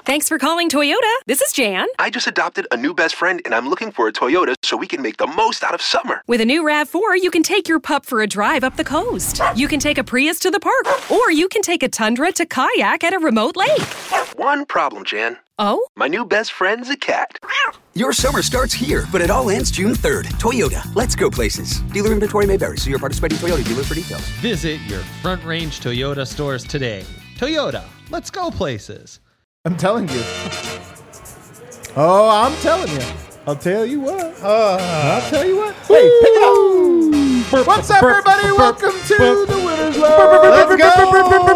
Thanks for calling Toyota. This is Jan. I just adopted a new best friend, and I'm looking for a Toyota so we can make the most out of summer. With a new RAV4, you can take your pup for a drive up the coast. You can take a Prius to the park, or you can take a Tundra to kayak at a remote lake. One problem, Jan. Oh? My new best friend's a cat. Your summer starts here, but it all ends June 3rd. Toyota, let's go places. Dealer inventory may vary. See your participating Toyota dealer for details. Visit your Front Range Toyota stores today. Toyota, let's go places. I'm telling you. Oh, I'm telling you. I'll tell you what. I'll tell you what. Hey, pick it up. What's up, everybody? Welcome to the Winners Lounge. Let's go.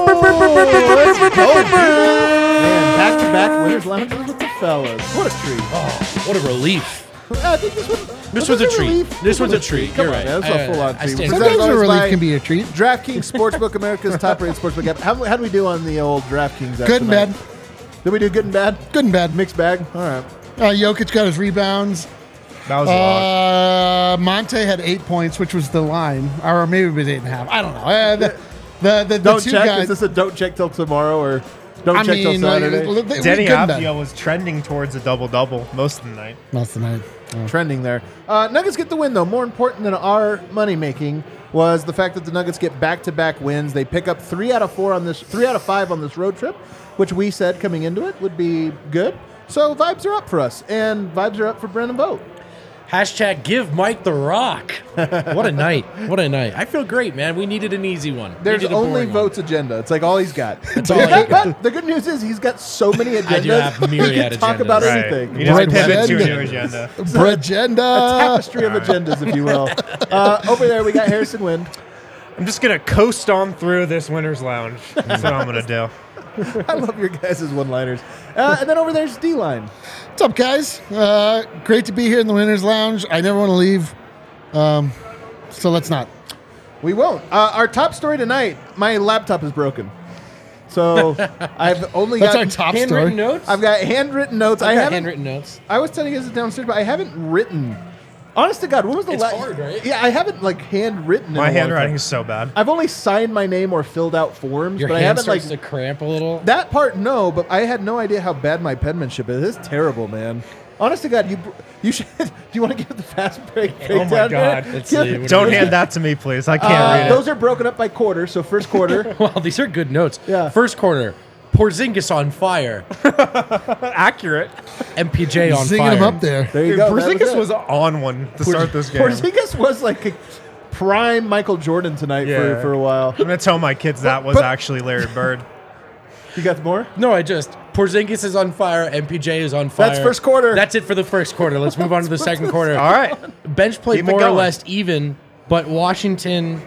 Let's go. Man, back-to-back Winners Lounges with the fellas. What a treat. Oh, what a relief. I think This was a treat. relief. This was a treat. Come You're on, right. man. This was a full-on I treat. stand Presented Sometimes a by relief can be a treat. DraftKings Sportsbook, America's top-rated sportsbook app. How do we do on the old DraftKings app Good and tonight? bad. Did we do good and bad? Good and bad. Mixed bag? All right. Jokic got his rebounds. That was a lot. Monte had 8 points, which was the line. Or maybe it was 8.5. I don't know. The Don't two check. guys. Is this a don't check till tomorrow or don't check till Saturday? Denny good and bad. Avdija was trending towards a double-double most of the night. Most of the night. Trending there. Nuggets get the win, though. More important than our money making was the fact that the Nuggets get back-to-back wins. They pick up 3 out of 5 on this road trip, which we said coming into it would be good. So vibes are up for us, and vibes are up for Brendan Vogt. Hashtag give Mike the rock. What a night. What a night. I feel great, man. We needed an easy one. There's Needed a only boring one. Votes agenda. It's like all he's got. That's all I got. But the good news is he's got so many agendas. do have he myriad can talk agendas. about Right. anything. You just Bread pivot to a agenda. new agenda. Bragenda. Tapestry of agendas, if you will. Over there, we got Harrison Wind. I'm just going to coast on through this winner's lounge. That's what I'm going to do. I love your guys' one-liners. And then over there's D-Line. What's up, guys? Great to be here in the Winners Lounge. I never want to leave. So let's not. We won't. Our top story tonight, my laptop is broken. So I've only That's got our top Handwritten story. notes? I've got handwritten notes. I got haven't handwritten notes. I was telling you guys this downstairs, but I haven't written. Honest to God, when was the It's last? hard, right? Yeah, I haven't handwritten. My handwriting is so bad. I've only signed my name or filled out forms, Your but I hand haven't starts to cramp a little. that part. No, but I had no idea how bad my penmanship is. It's terrible, man. Honest to God, you should. Do you want to give the fast break? Oh my God. Let's see. What Don't do we- hand that to me, please. I can't read it. Those are broken up by quarter. So first quarter, Well, these are good notes. Yeah. First quarter. Porzingis on fire. Accurate. MPJ on Singing fire. them up there. there you go. That Porzingis it. was on one to start this game. Porzingis was like a prime Michael Jordan tonight Yeah. for a while. I'm going to tell my kids that was But- actually Larry Bird. You got more? No, Porzingis is on fire. MPJ is on fire. That's first quarter. That's it for the first quarter. Let's move on to the second quarter. All right. Bench played Keep it more or going. less even, but Washington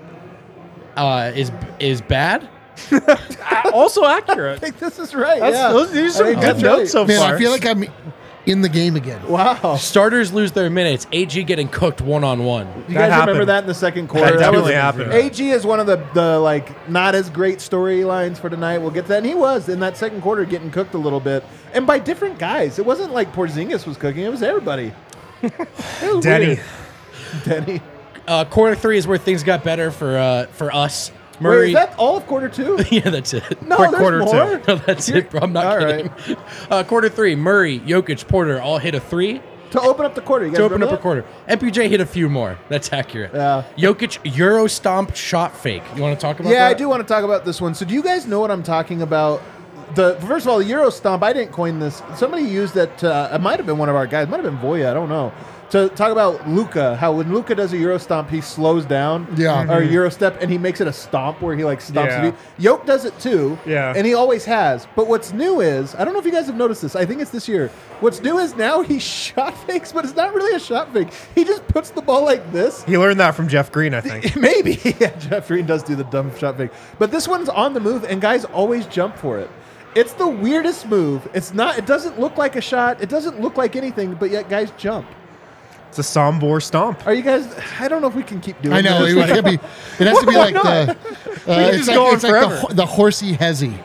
is bad. Also accurate. I think this is right. These are I think good that's notes right. so Man, far. I feel like I'm in the game again. Wow. Starters lose their minutes. AG getting cooked one-on-one. You That guys remember happened. that in the second quarter? That definitely happened. AG is one of the like not as great storylines for tonight. We'll get to that. And he was in that second quarter getting cooked a little bit, and by different guys. It wasn't like Porzingis was cooking; it was everybody. It was Denny. weird. Denny. Quarter 3 is where things got better for us. Wait, Murray. is that all of quarter two? Yeah, that's it. No, Quick there's quarter more. two. No, that's it, bro. I'm not All kidding. Quarter 3, Murray, Jokic, Porter all hit a 3 To open up the quarter. You guys to open up remember a quarter. MPJ hit a few more. That's accurate. Yeah. Jokic Euro stomp shot fake. You want to talk about Yeah, that? I do want to talk about this one. So, do you guys know what I'm talking about? First of all, the Euro Stomp. I didn't coin this. Somebody used it. It might have been one of our guys. It might have been Voya. I don't know. To talk about Luka, how when Luka does a Euro Stomp, he slows down. Yeah. Or a Euro Step, and he makes it a stomp where he like stomps. Yeah. Yoke does it too. Yeah. And he always has. But what's new is, I don't know if you guys have noticed this. I think it's this year. What's new is now he shot fakes, but it's not really a shot fake. He just puts the ball like this. He learned that from Jeff Green, I think. Maybe. Yeah, Jeff Green does do the dumb shot fake. But this one's on the move, and guys always jump for it. It's the weirdest move. It doesn't look like a shot. It doesn't look like anything, but yet guys jump. It's a Sombor stomp. Are you guys, I don't know if we can keep doing I know. this. It has to be like the. just go on forever. The horsey hezzy.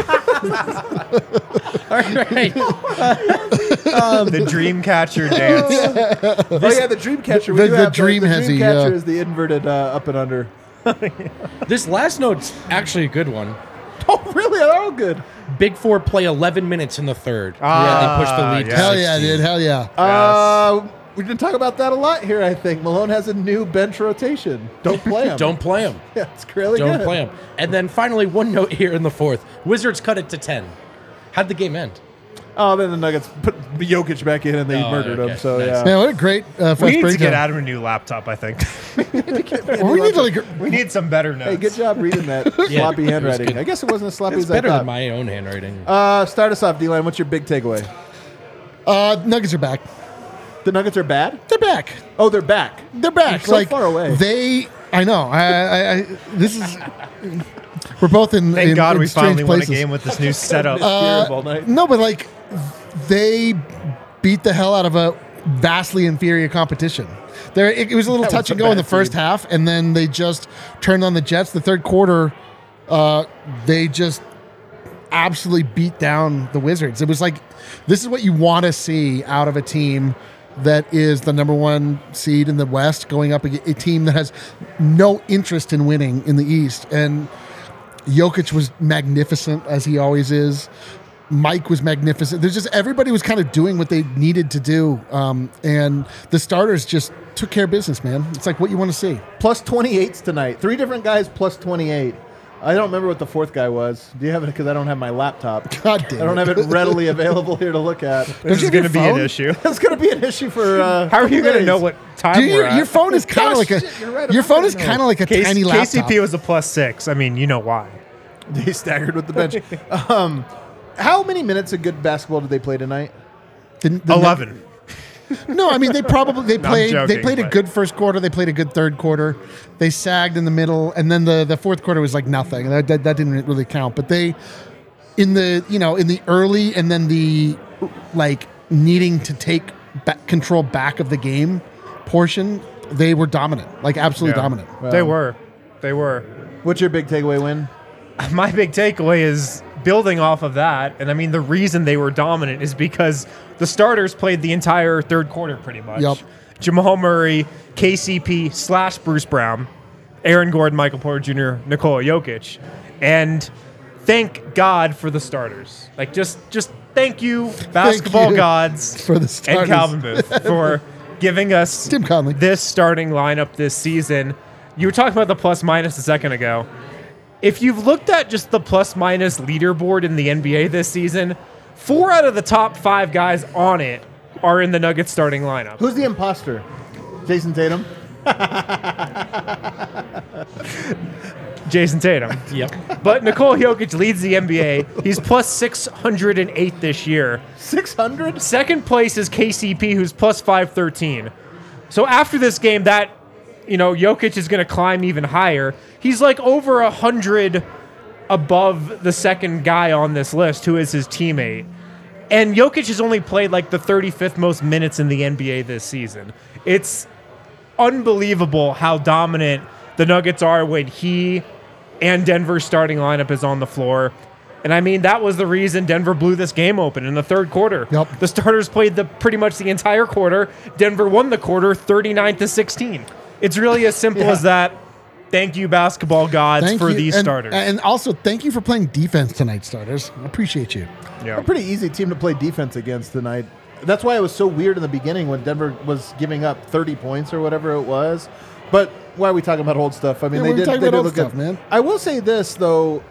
All right. The Dreamcatcher dance. Oh, yeah, the Dreamcatcher. We The- do the have Dream the hezzy, Dreamcatcher yeah. is the inverted up and under. This last note's actually a good one. Oh, really? They're all good. Big Four play 11 minutes in the third. They push the lead to Hell yeah, 16. dude. Hell yeah. We didn't talk about that a lot here, I think. Malone has a new bench rotation. Don't play him. Don't play them. Yeah, it's really Don't good. play them. And then finally, one note here in the fourth. Wizards cut it to 10. How'd the game end? Oh, then the Nuggets put Jokic back in and they murdered him. So, Nice. yeah. Man, what a great fast We need to breakdown. get Adam a new laptop, I think. Well, we need to, like, We need some better notes. Hey, good job reading that sloppy handwriting. good. I guess it wasn't as sloppy It's as I better thought. than my own handwriting. Start us off, D-Line. What's your big takeaway? Nuggets are back. The Nuggets are bad? They're back. Oh, they're back. They're back. So far away. I know. This is. We're both in. Thank in, God in we strange finally won a places. game with this new setup. All night. No, but like, they beat the hell out of a vastly inferior competition. It was a little That was touch a and go in the bad first team. half, and then they just turned on the Jets. The third quarter, they just absolutely beat down the Wizards. It was like, this is what you want to see out of a team that is the number one seed in the West going up against a team that has no interest in winning in the East. And Jokic was magnificent, as he always is. Mike was magnificent. There's just everybody was kind of doing what they needed to do, and the starters just took care of business, man. It's like what you want to see. Plus 28s tonight. 3 different guys plus 28. I don't remember what the fourth guy was. Do you have it? Because I don't have my laptop. God damn I don't have it readily available here to look at. This is going to be an issue. That's going to be an issue for. How are you going to know what time Dude, we're at? your phone is kind of like a. shit, you're right, Your I'm phone is gonna kind of like a tiny laptop. KCP was a +6. I mean, you know why. He staggered with the bench. How many minutes of good basketball did they play tonight? The 11. No, I mean they I'm played joking, a but- good first quarter. They played a good third quarter. They sagged in the middle, and then the fourth quarter was like nothing. That didn't really count. But they in the early and then the like needing to take control back of the game portion, they were dominant, like absolutely Yeah. dominant. They were. They were. What's your big takeaway win? My big takeaway is building off of that, and I mean the reason they were dominant is because the starters played the entire third quarter pretty much. Yep. Jamal Murray, KCP / Bruce Brown, Aaron Gordon, Michael Porter Jr., Nikola Jokic, and thank God for the starters. Like just thank you, basketball you gods, for the and starters. Calvin Booth for giving us Tim Conley. this starting lineup this season. You were talking about the plus minus a second ago. If you've looked at just the plus minus leaderboard in the NBA this season, 4 out of the top 5 guys on it are in the Nuggets starting lineup. Who's the imposter? Jason Tatum? Jason Tatum. Yep. But Nikola Jokic leads the NBA. He's plus 608 this year. 600? Second place is KCP, who's plus 513. So after this game, Jokic is going to climb even higher. He's like over 100 above the second guy on this list, who is his teammate. And Jokic has only played like the 35th most minutes in the NBA this season. It's unbelievable how dominant the Nuggets are when he and Denver's starting lineup is on the floor. And I mean, that was the reason Denver blew this game open in the third quarter. Yep. The starters played pretty much the entire quarter. Denver won the quarter 39-16. It's really as simple as that. Thank you, basketball gods, Thank for you. these And- starters. and also thank you for playing defense tonight, starters. I appreciate you. Yeah. A pretty easy team to play defense against tonight. That's why it was so weird in the beginning when Denver was giving up 30 points or whatever it was. But why are we talking about old stuff? I mean, Yeah, they we're did, talking they about did old look stuff, good. man. I will say this, though.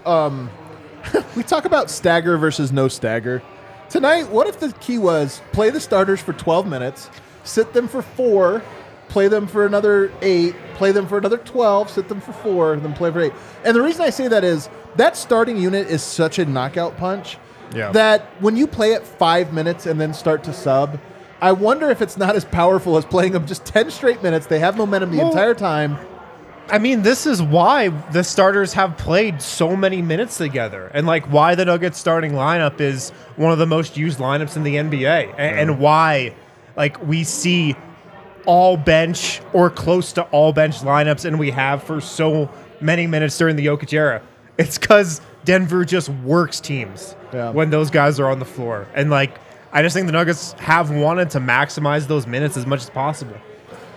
We talk about stagger versus no stagger. Tonight, what if the key was play the starters for 12 minutes, sit them for 4, play them for another 8, play them for another 12, sit them for 4, and then play for 8. And the reason I say that is that starting unit is such a knockout punch that when you play it 5 minutes and then start to sub, I wonder if it's not as powerful as playing them just 10 straight minutes. They have momentum the entire time. I mean, this is why the starters have played so many minutes together, and like why the Nuggets starting lineup is one of the most used lineups in the NBA, and why like we see all bench or close to all bench lineups, and we have for so many minutes during the Jokic era. It's because Denver just works teams when those guys are on the floor, and like I just think the Nuggets have wanted to maximize those minutes as much as possible.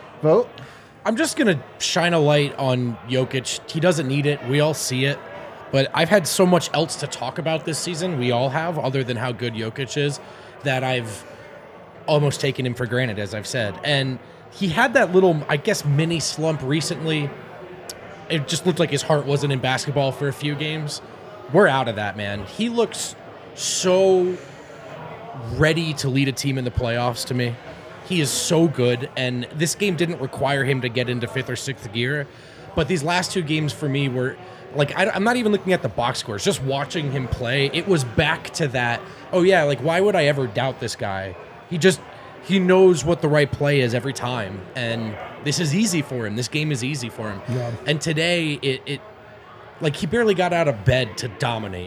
Vote. I'm just going to shine a light on Jokic. He doesn't need it. We all see it. But I've had so much else to talk about this season. We all have, other than how good Jokic is, that I've almost taken him for granted, as I've said. And he had that little, I guess, mini slump recently. It just looked like his heart wasn't in basketball for a few games. We're out of that, man. He looks so ready to lead a team in the playoffs to me. He is so good, and this game didn't require him to get into 5th or 6th gear. But these last 2 games for me were, like, I'm not even looking at the box scores. Just watching him play, it was back to that, oh yeah, like, why would I ever doubt this guy? He knows what the right play is every time, and this is easy for him. This game is easy for him. Yeah. And today, it like, he barely got out of bed to dominate.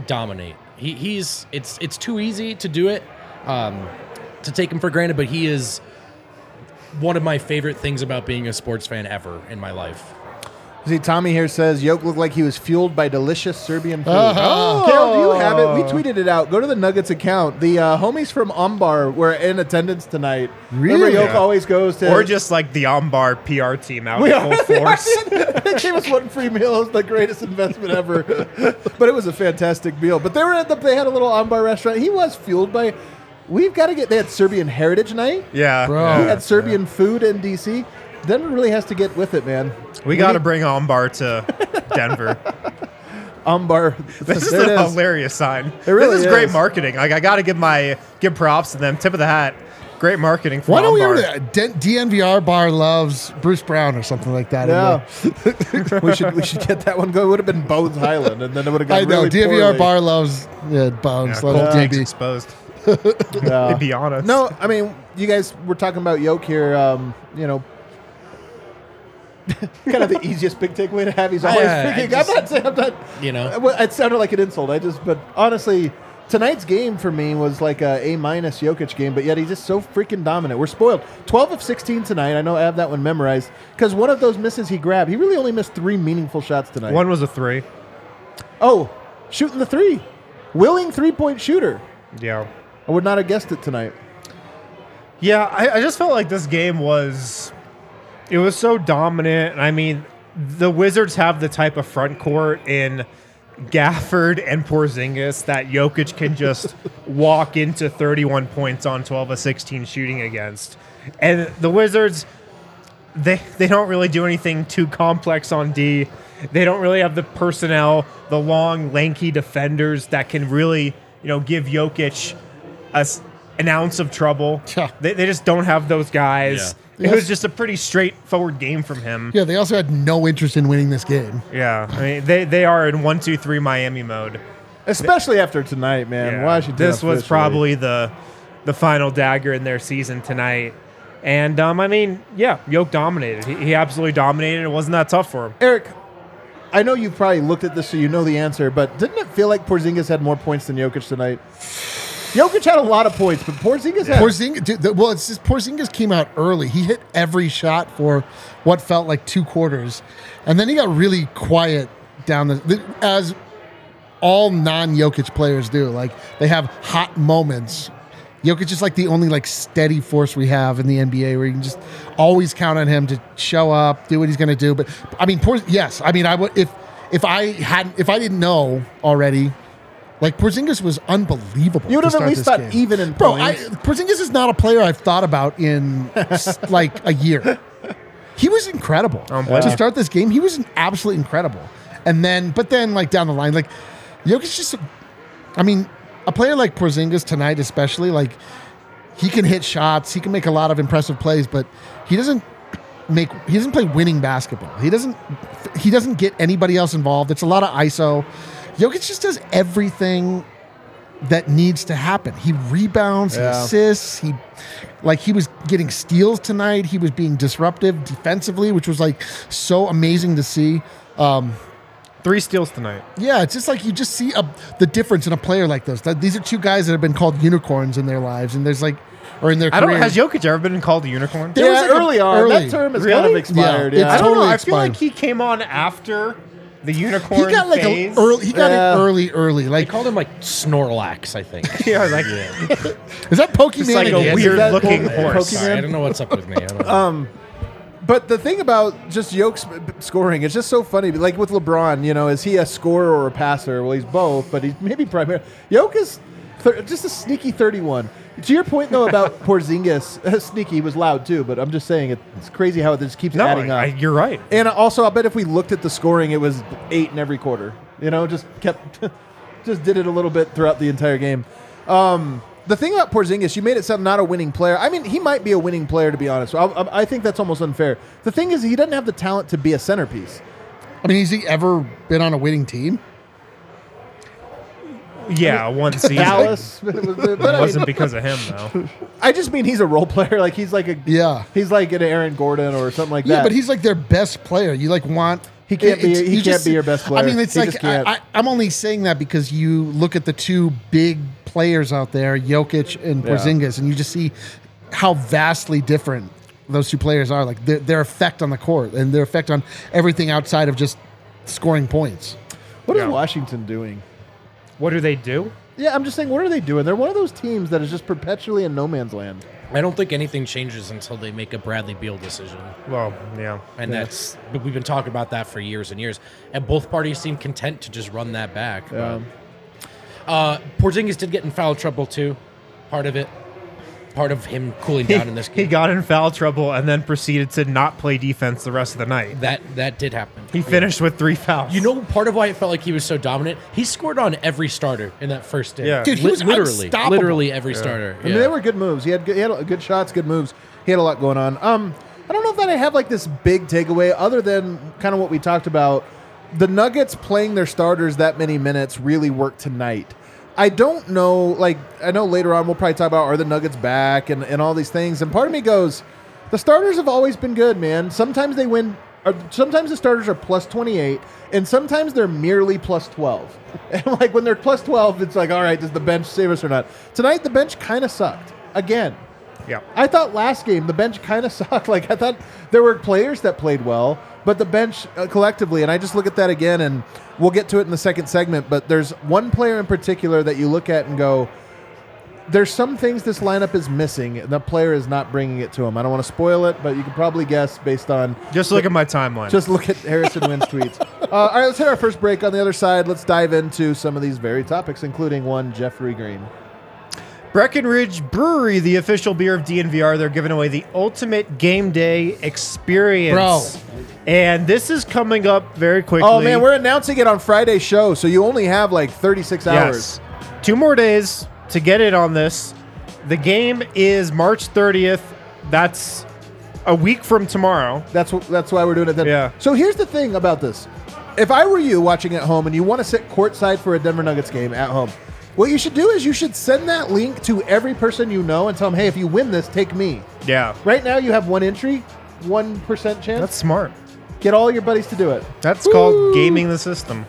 It's too easy to do it, to take him for granted, but he is one of my favorite things about being a sports fan ever in my life. See, Tommy here says Jokic looked like he was fueled by delicious Serbian food. Oh. Carol, do you have it? We tweeted it out. Go to the Nuggets account. The homies from Umbar were in attendance tonight. Really? Remember, Jokic always goes to... Or just like the Umbar PR team out We in are- full force. They gave us one free meal. It was the greatest investment ever. But it was a fantastic meal. But they were they had a little Umbar restaurant. He was fueled by... We've got to get... They had Serbian Heritage Night. Yeah. Bro. We had Serbian food in D.C. Denver really has to get with it, man. We got to bring Umbar to Denver. Umbar. This is There it a is. hilarious sign. really This is great is. marketing. Like, I got to give props to them. Tip of the hat. Great marketing for Why don't we Umbar. have that? DNVR bar loves Bruce Brown or something like that. Yeah. we should get that one going. It would have been Bones Highland, and then it would have gone I know. really DNVR poorly. bar loves Bones. Yeah, loves cold takes DB. exposed. Yeah. To be honest. No, I mean, you guys were talking about Yoke here. You know, kind of the easiest big takeaway to have. He's always freaking. I'm not saying I'm not. You know? Well, it sounded like an insult. But honestly, tonight's game for me was like a A- Jokic game. But yet he's just so freaking dominant. We're spoiled. 12 of 16 tonight. I know I have that one memorized because one of those misses he grabbed. He really only missed 3 meaningful shots tonight. One was a 3. Oh, shooting the 3, willing 3-point shooter. Yeah. I would not have guessed it tonight. Yeah, I just felt like this game was so dominant. I mean, the Wizards have the type of front court in Gafford and Porzingis that Jokic can just walk into 31 points on 12 of 16 shooting against. And the Wizards, they don't really do anything too complex on D. They don't really have the personnel, the long, lanky defenders that can really, give Jokic an ounce of trouble. Yeah. They just don't have those guys. Yeah. It was just a pretty straightforward game from him. Yeah, they also had no interest in winning this game. Yeah, I mean they are in 1-2-3 Miami mode. Especially after tonight, man. Yeah. Washington. This was officially. probably the final dagger in their season tonight. And I mean, yeah, Jokic dominated. He absolutely dominated. It wasn't that tough for him. Eric, I know you've probably looked at this, so you know the answer. But didn't it feel like Porzingis had more points than Jokic tonight? Jokic had a lot of points, but Porzingis had... It's just Porzingis came out early. He hit every shot for what felt like 2 quarters, and then he got really quiet down as all non-Jokic players do. Like, they have hot moments. Jokic is like the only steady force we have in the NBA where you can just always count on him to show up, do what he's going to do. But I mean, yes, I mean, I would if I didn't know already. Like, Porzingis was unbelievable. You would to have at start least this thought game. even in Bro, points. Porzingis is not a player I've thought about in a year. He was incredible. To start this game, he was absolutely incredible. But then down the line, Jokic just, I mean, a player like Porzingis tonight especially, he can hit shots, he can make a lot of impressive plays, but he doesn't play winning basketball. He doesn't get anybody else involved. It's a lot of ISO. Jokic just does everything that needs to happen. He rebounds, he assists, he was getting steals tonight. He was being disruptive defensively, which was so amazing to see. 3 steals tonight. Yeah, it's just you just see the difference in a player like this. These are 2 guys that have been called unicorns in their lives, and there's or in their career. Has Jokic ever been called a unicorn? There was early on. That term has kind of expired. Yeah, Yeah. it's I don't know. totally I feel like expired. he came on after the unicorn He got phase. He got it early. They called him Snorlax, I think. Yeah, is that Pokemon? It's like a again? weird looking Pokemon? horse. Sorry, I don't know what's up with me. I don't know. But the thing about just Yoke's scoring, it's just so funny. Like with LeBron, is he a scorer or a passer? Well, he's both, but he's maybe primarily. Yoke is just a sneaky 31. To your point, though, about Porzingis, sneaky, he was loud too, but I'm just saying it's crazy how it just keeps adding up. You're right. And also, I bet if we looked at the scoring, it was 8 in every quarter. Just did it a little bit throughout the entire game. The thing about Porzingis, you made it sound not a winning player. I mean, he might be a winning player, to be honest. I think that's almost unfair. The thing is, he doesn't have the talent to be a centerpiece. I mean, has he ever been on a winning team? Yeah, one season. Dallas, but It wasn't because of him, though. I just mean he's a role player. Like he's like he's like an Aaron Gordon or something like that. Yeah, but he's like their best player. You want. He can't be your best player. I mean, it's I'm only saying that because you look at the two big players out there, Jokic and Porzingis, and you just see how vastly different those two players are. Like their effect on the court and their effect on everything outside of just scoring points. What is Washington doing? What do they do? Yeah, I'm just saying, what are they doing? They're one of those teams that is just perpetually in no man's land. I don't think anything changes until they make a Bradley Beal decision. Well, yeah. And but we've been talking about that for years and years. And both parties seem content to just run that back. Porzingis did get in foul trouble, too. Part of him cooling down in this game. He got in foul trouble and then proceeded to not play defense the rest of the night. That did happen. He finished with 3 fouls. Part of why it felt like he was so dominant? He scored on every starter in that first day. Yeah. Dude, he was unstoppable. Literally every starter. I mean, they were good moves. He had good shots, good moves. He had a lot going on. I don't know if that I have like this big takeaway other than kind of what we talked about. The Nuggets playing their starters that many minutes really worked tonight. I don't know, like, I know later on we'll probably talk about are the Nuggets back and all these things. And part of me goes, the starters have always been good, man. Sometimes they win, or sometimes the starters are plus 28, and sometimes they're merely plus 12. And like when they're plus 12, it's like, all right, does the bench save us or not? Tonight, the bench kind of sucked. Again. Yeah. I thought last game, the bench kind of sucked. Like, I thought there were players that played well, but the bench collectively, and I just look at that again, and we'll get to it in the second segment, but there's one player in particular that you look at and go, there's some things this lineup is missing, and the player is not bringing it to him. I don't want to spoil it, but you can probably guess based on... Just look at my timeline. Just look at Harrison Wynn's tweets. All right, let's hit our first break. On the other side, let's dive into some of these very topics, including one, Jeffrey Green. Breckenridge Brewery, the official beer of DNVR, they're giving away the ultimate game day experience. Bro. And this is coming up very quickly. Oh, man, we're announcing it on Friday's show, so you only have like 36 hours. Yes. 2 more days to get it on this. The game is March 30th. That's a week from tomorrow. That's why we're doing it then. Yeah. So here's the thing about this. If I were you watching at home and you want to sit courtside for a Denver Nuggets game at home, what you should do is you should send that link to every person you know and tell them, hey, if you win this, take me. Yeah. Right now you have 1 entry, 1% chance. That's smart. Get all your buddies to do it. That's called gaming the system.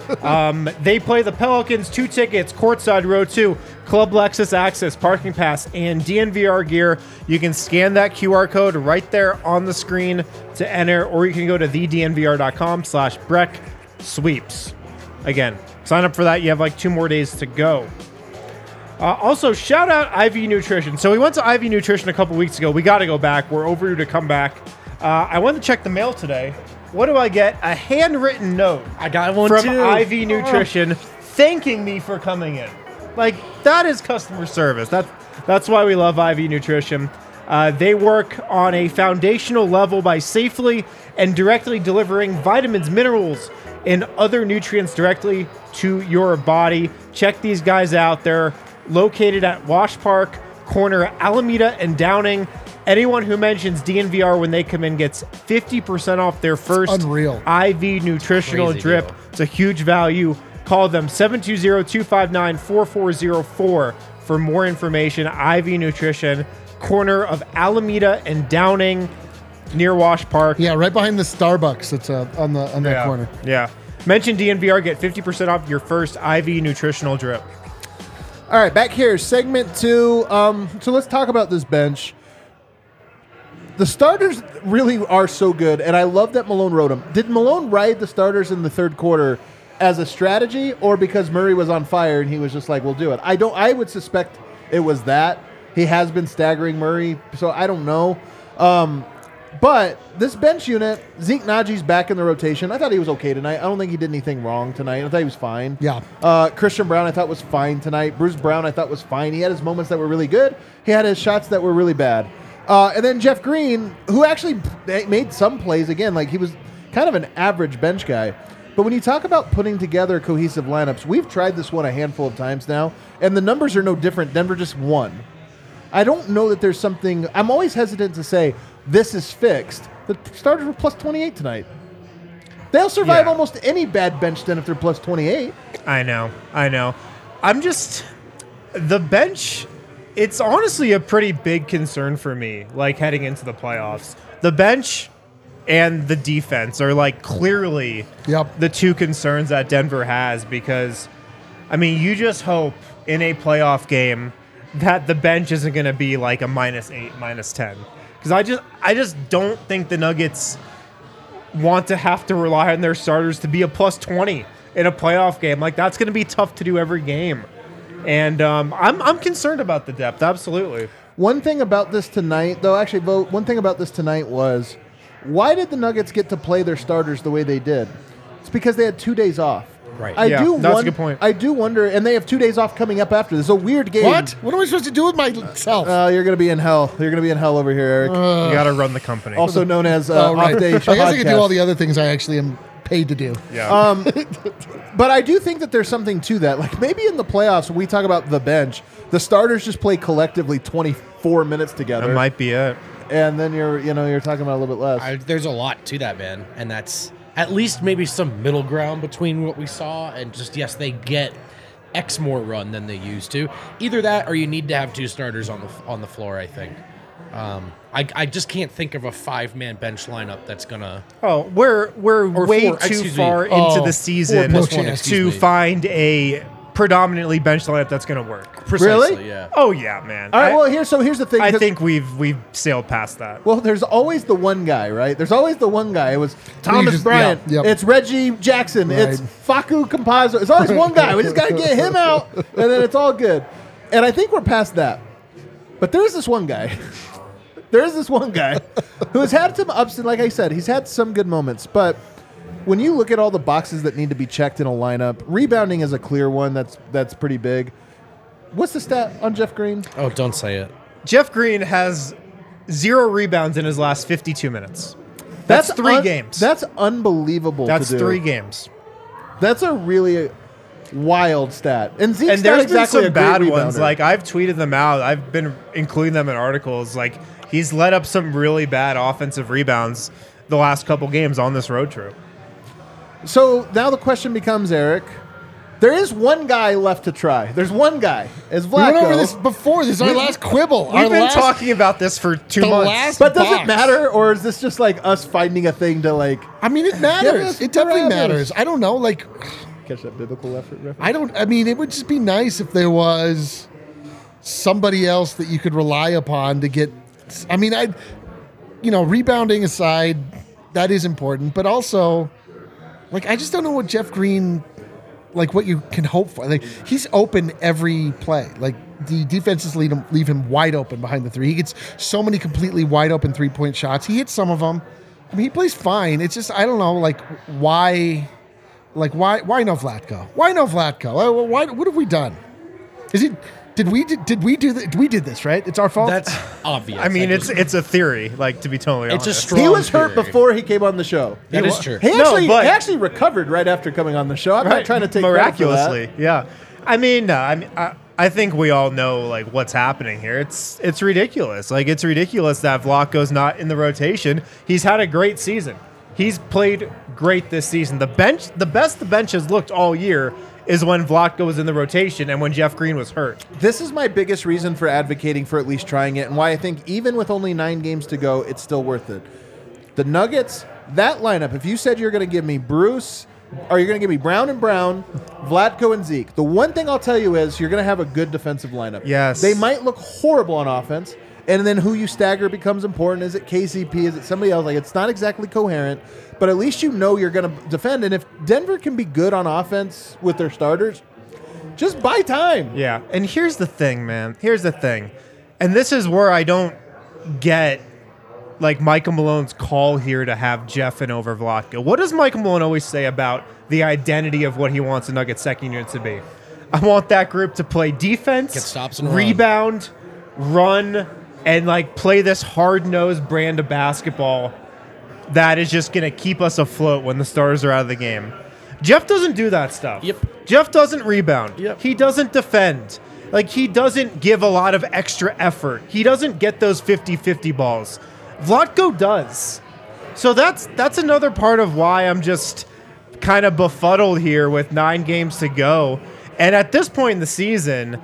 They play the Pelicans, 2 tickets, courtside row 2, Club Lexus access, parking pass, and DNVR gear. You can scan that QR code right there on the screen to enter, or you can go to thednvr.com/Breck sweeps. Again, sign up for that. You have like 2 more days to go. Also, shout out IV Nutrition. So we went to IV Nutrition a couple weeks ago. We got to go back. We're overdue to come back. I went to check the mail today. What do I get? A handwritten note. I got one from too. IV Nutrition thanking me for coming in. Like, that is customer service. That's why we love IV Nutrition. They work on a foundational level by safely and directly delivering vitamins, minerals, and other nutrients directly to your body. Check these guys out. They're located at Wash Park, corner Alameda and Downing. Anyone who mentions DNVR when they come in gets 50% off their first IV nutritional drip. Deal. It's a huge value. Call them 720-259-4404 for more information. IV Nutrition, corner of Alameda and Downing, near Wash Park. Yeah, right behind the Starbucks. It's on that corner. Yeah. Mention DNVR, get 50% off your first IV nutritional drip. All right, back here, segment 2. So let's talk about this bench. The starters really are so good, and I love that Malone wrote them. Did Malone ride the starters in the third quarter as a strategy, or because Murray was on fire and he was just like, we'll do it? I would suspect it was that. He has been staggering Murray, so I don't know. But this bench unit, Zeke Najee's back in the rotation. I thought he was okay tonight. I don't think he did anything wrong tonight. I thought he was fine. Yeah. Christian Brown, I thought was fine tonight. Bruce Brown, I thought was fine. He had his moments that were really good. He had his shots that were really bad. And then Jeff Green, who actually made some plays again. Like, he was kind of an average bench guy. But when you talk about putting together cohesive lineups, we've tried this one a handful of times now, and the numbers are no different. Denver just won. I don't know that there's something. I'm always hesitant to say this is fixed. The starters were plus 28 tonight. They'll survive almost any bad bench then if they're plus 28. I know. I'm just the bench. It's honestly a pretty big concern for me, like heading into the playoffs. The bench and the defense are like clearly the two concerns that Denver has, because, I mean, you just hope in a playoff game that the bench isn't going to be like a -8, -10. Because I just don't think the Nuggets want to have to rely on their starters to be a plus 20 in a playoff game. Like, that's going to be tough to do every game. And I'm concerned about the depth, absolutely. One thing about this tonight, though, actually, one thing about this tonight was, why did the Nuggets get to play their starters the way they did? It's because they had 2 days off. Right. That's a good point. I do wonder, and they have 2 days off coming up after this. It's a weird game. What? What am I supposed to do with myself? You're going to be in hell. You're going to be in hell over here, Eric. You got to run the company. Also known as right. off-day I guess I could do all podcast. the other things I actually am paid to do. Yeah. But I do think that there's something to that. Like, maybe in the playoffs, when we talk about the bench, the starters just play collectively 24 minutes together. That might be it. And then you're talking about a little bit less. There's a lot to that, man, and that's at least maybe some middle ground between what we saw and just, yes, they get X more run than they used to. Either that, or you need to have two starters on the floor, I think. I just can't think of a 5-man bench lineup that's gonna. Oh, we're way too far into the season to find a predominantly bench lineup that's going to work. Precisely, Really? Yeah. Oh yeah, man. All right, well, here's the thing. I think we've sailed past that. Well, there's always the one guy, right? There's always the one guy. It was Thomas Bryant. Yep. It's Reggie Jackson. Right. It's Facu Campazzo. It's always one guy. We just got to get him out, and then it's all good. And I think we're past that. But there's this one guy. There's this one guy who has had some ups, and like I said, he's had some good moments. But when you look at all the boxes that need to be checked in a lineup, rebounding is a clear one. That's pretty big. What's the stat on Jeff Green? Oh, don't say it. Jeff Green has 0 rebounds in his last 52 minutes. That's 3 games. That's unbelievable. That's to do. 3 games. That's a really wild stat. And Zeke's And there's not exactly been some a bad great ones. rebounder. Like, I've tweeted them out. I've been including them in articles. Like, he's led up some really bad offensive rebounds the last couple games on this road trip. So now the question becomes, Eric, there is one guy left to try. There's one guy. It's We went over Vlatko. this before. This is our last quibble. We've been talking about this for 2 months. last But does it box. matter, or is this just like us finding a thing to like I mean, it matters. Yeah, It definitely it matters. matters. I don't know. Like, catch that biblical reference? I mean, it would just be nice if there was somebody else that you could rely upon to get. I mean, rebounding aside, that is important, but also, like, I just don't know what Jeff Green, like, what you can hope for. Like, he's open every play. Like, the defenses leave him wide open behind the 3. He gets so many completely wide open 3-point shots. He hits some of them. I mean, he plays fine. It's just, I don't know, like, why no Vlatko? Why no Vlatko? Why? What have we done? Did we do that? We did this, right? It's our fault. That's obvious. I mean, it's a theory, like, to be totally It's a honest. strong He was hurt theory. before he came on the show. That is true. He No, but- actually recovered right after coming on the show. I'm not trying to take miraculously. credit for Yeah, I mean, I think we all know like what's happening here. It's ridiculous. Like, it's ridiculous that Vlatko's not in the rotation. He's had a great season. He's played great this season. The best the bench has looked all year is when Vlatko was in the rotation and when Jeff Green was hurt. that. This is my biggest reason for advocating for at least trying it, and why I think even with only 9 games to go, it's still worth it. The Nuggets, that lineup, if you said you're going to give me Bruce, or you're going to give me Brown and Brown, Vlatko and Zeke, the one thing I'll tell you is you're going to have a good defensive lineup. Yes. They might look horrible on offense, and then who you stagger becomes important. Is it KCP? Is it somebody else? Like, it's not exactly coherent, but at least you know you're going to defend. And if Denver can be good on offense with their starters, just buy time. Yeah, and here's the thing, man. Here's the thing, and this is where I don't get like Michael Malone's call here to have Jeff in over Vlatko. What does Michael Malone always say about the identity of what he wants the Nuggets second unit to be? I want that group to play defense, Get stops and rebound, run, and like play this hard-nosed brand of basketball that is just going to keep us afloat when the stars are out of the game. Jeff doesn't do that stuff. Yep. Jeff doesn't rebound. Yep. He doesn't defend. Like, he doesn't give a lot of extra effort. He doesn't get those 50-50 balls. Vlatko does. So that's another part of why I'm just kind of befuddled here with 9 games to go. And at this point in the season,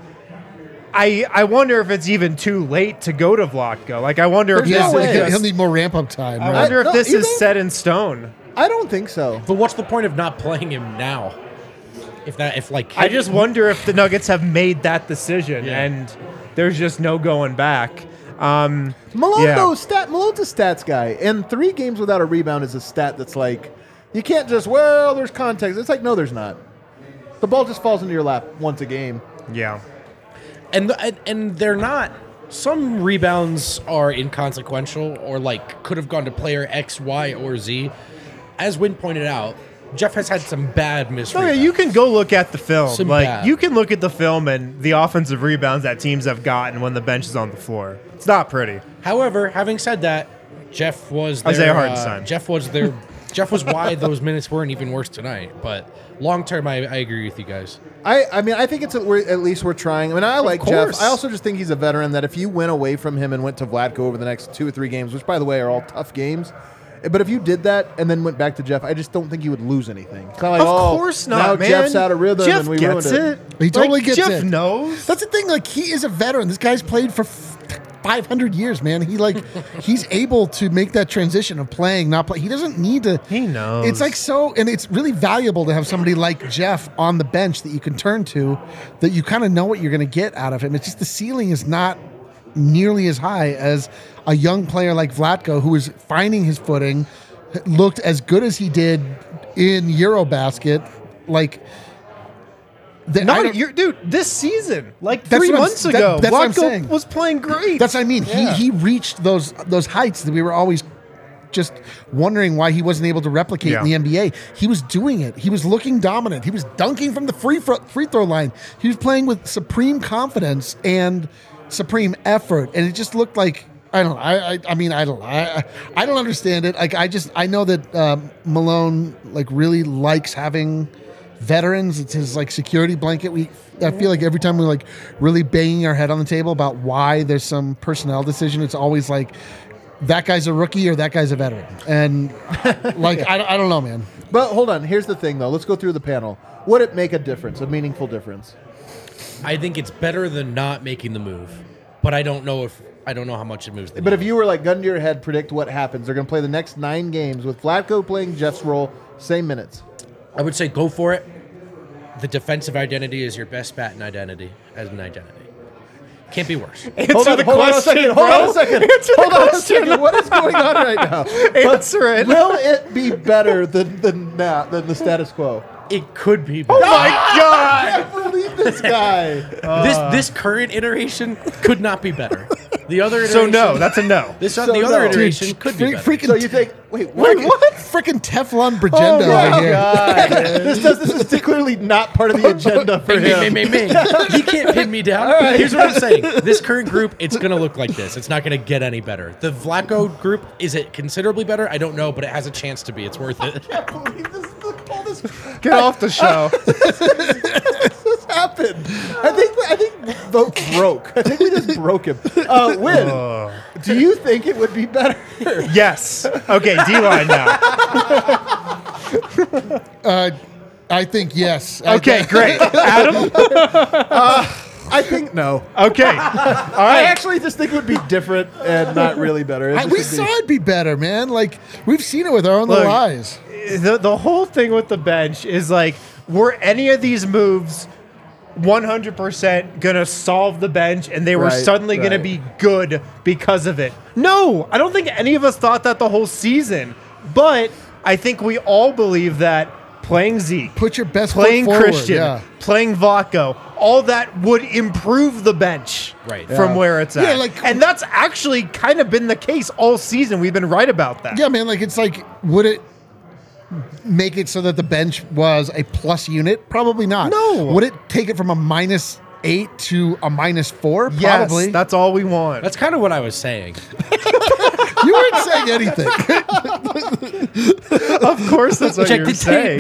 I wonder if it's even too late to go to Vlatko. Like, I wonder if Yeah, this he'll is need more ramp-up time. I right? wonder if No, this you is think- set in stone. I don't think so. But what's the point of not playing him now? I just wonder if the Nuggets have made that decision and there's just no going back. Malone, though, Malone's a stats guy, and 3 games without a rebound is a stat that's like, you can't just, well, there's context. It's like, no, there's not. The ball just falls into your lap once a game. Yeah. And they're not. Some rebounds are inconsequential or like could have gone to player X, Y, or Z. As Wynn pointed out, Jeff has had some bad missed Oh, yeah, rebounds. you can go look at the film. Some Like, bad. you can look at the film and the offensive rebounds that teams have gotten when the bench is on the floor. It's not pretty. However, having said that, Jeff was their, Isaiah Hartenstein. Jeff was why those minutes weren't even worse tonight. But long term, I agree with you guys. I mean, I think at least we're trying. I mean, I like Jeff. course. I also just think he's a veteran that if you went away from him and went to Vlatko over the next 2 or 3 games, which, by the way, are all tough games, but if you did that and then went back to Jeff, I just don't think you would lose anything. It's kind of like, Of course not, now man. Jeff's out of rhythm Jeff and we gets ruined it. He totally Like, gets Jeff it. knows. That's the thing. Like, he is a veteran. This guy's played for 500 years, man. He's able to make that transition of playing, not play. He doesn't need to. He knows. It's like and it's really valuable to have somebody like Jeff on the bench that you can turn to, that you kind of know what you're going to get out of him. It's just the ceiling is not nearly as high as a young player like Vlatko, who is finding his footing, looked as good as he did in Eurobasket. Like, Dude, this season, like That's 3 what I'm- months ago, that's what I'm Vlatko saying. was playing great. That's what I mean. He reached those heights that we were always just wondering why he wasn't able to replicate in the NBA. He was doing it. He was looking dominant. He was dunking from the free throw line. He was playing with supreme confidence and supreme effort, and it just looked like, I don't know. I don't understand it. Like, I know that Malone like really likes having veterans. It's his like security blanket. I feel like every time we're like really banging our head on the table about why there's some personnel decision, it's always like that guy's a rookie or that guy's a veteran. And like, I don't know, man. But hold on. Here's the thing, though. Let's go through the panel. Would it make a difference, a meaningful difference? I think it's better than not making the move, but I don't know how much it moves. But if you were like gun to your head, predict what happens. They're going to play the next 9 games with Vlatko playing Jeff's role, same minutes. I would say go for it. The defensive identity is your best bat and identity as an identity. Can't be worse. Hold on a second. What is going on right now? Answer it. Will it be better than the status quo? It could be better. Oh my God! I can't believe this guy. This current iteration could not be better. The other iteration, So no, that's a no. the other no. iteration Dude, could be better. freaking So you think? Wait, what? what? Freaking Teflon Bragendo over here. This is clearly not part of the agenda for him. Me. He can't pin me down. Here's what I'm saying. This current group, it's going to look like this. It's not going to get any better. The Vlatko group, is it considerably better? I don't know, but it has a chance to be. It's worth it. I can't believe this. All this Get off the show. happened. I think vote broke. I think we just broke him. Win. Do you think it would be better? Yes. Okay, D-line now. I think yes. Okay, great. Adam? I think no. Okay. All I right. actually just think it would be different and not really better. It just We would saw be- it be better, man. Like, we've seen it with our own Look, little eyes. The whole thing with the bench is like, were any of these moves 100% going to solve the bench and they were Right, suddenly going to right. be good because of it? No, I don't think any of us thought that the whole season. But I think we all believe that playing Zeke, Put your best playing foot forward. Christian, Yeah. playing Vlatko, all that would improve the bench Right. from where it's at. Yeah, like- and that's actually kind of been the case all season. We've been right about that. Yeah, man. Like, it's like, would it make it so that the bench was a plus unit? Probably not. No. Would it take it from a -8 to a -4? Yes, Probably. that's all we want. That's kind of what I was saying. You weren't saying anything. Of course, that's what Check you're the saying.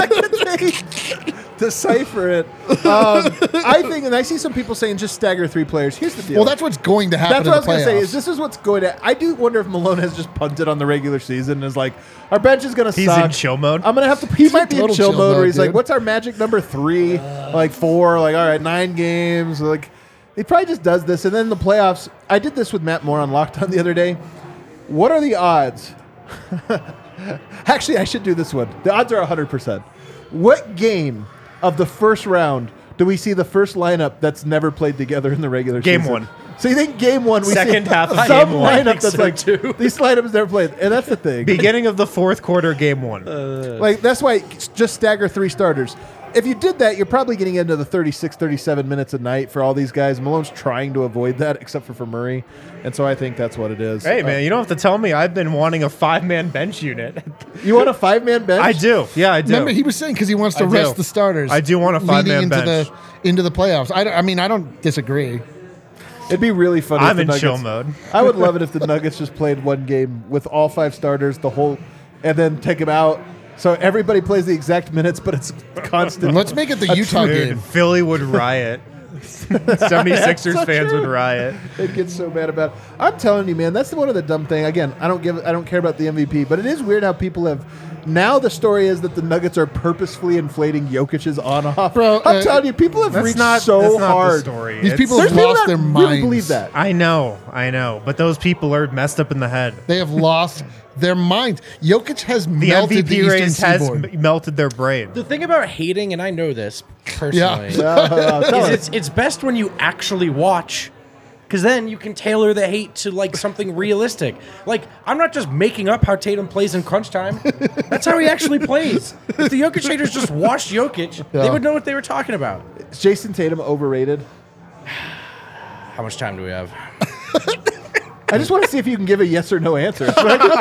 Decipher it. I think, and I see some people saying just stagger 3 players. Here's the deal. Well, that's what's going to happen That's what I was in going the to say. playoffs. Is this is what's going to? I do wonder if Malone has just punted on the regular season and is like, our bench is going to He's suck. in chill mode. I'm going to have to. He might be in total chill mode where he's like, dude. what's our magic number 3? Like 4. Like, all right, 9 games. Like, he probably just does this, and then in the playoffs. I did this with Matt Moore on Locked On the other day. What are the odds? Actually, I should do this one. The odds are 100%. What game of the first round do we see the first lineup that's never played together in the regular Game season? 1. So you think game 1 we Second see half of some game 1. I lineup think that's so, like too. these lineups never played, and that's the thing. Beginning of the fourth quarter, game 1. Like that's why just stagger 3 starters. If you did that, you're probably getting into the 36, 37 minutes a night for all these guys. Malone's trying to avoid that, except for Murray, and so I think that's what it is. Hey, man, you don't have to tell me. I've been wanting a 5-man bench unit. You want a 5-man bench? I do. Yeah, I do. Remember, he was saying because he wants to I do. rest the starters. I do want a leading 5-man into bench. into the playoffs. I mean, I don't disagree. It'd be really funny. I'm if the in chill Nuggets- mode. I would love it if the Nuggets just played one game with all 5 starters, the whole, and then take them out. So everybody plays the exact minutes, but it's constant. Let's make it the Utah Dude, game. Philly would riot. 76ers so fans true. would riot. It gets so bad about it. I'm telling you, man, that's one of the dumb thing. Again, I don't care about the MVP, but it is weird how people have. Now the story is that the Nuggets are purposefully inflating Jokic's on-off. Bro, I'm telling you, people have That's reached not so that's not hard. the story. These It's- people There's have people lost that their really minds. believe that. I know, but those people are messed up in the head. They have lost their minds. Jokic has The melted the MVP Eastern race has Seaboard. melted their brain. The thing about hating, and I know this personally, Tell us. is it's best when you actually watch, because then you can tailor the hate to like something realistic. Like I'm not just making up how Tatum plays in crunch time. That's how he actually plays. If the Jokic haters just watched Jokic, they would know what they were talking about. Is Jason Tatum overrated? How much time do we have? I just want to see if you can give a yes or no answer.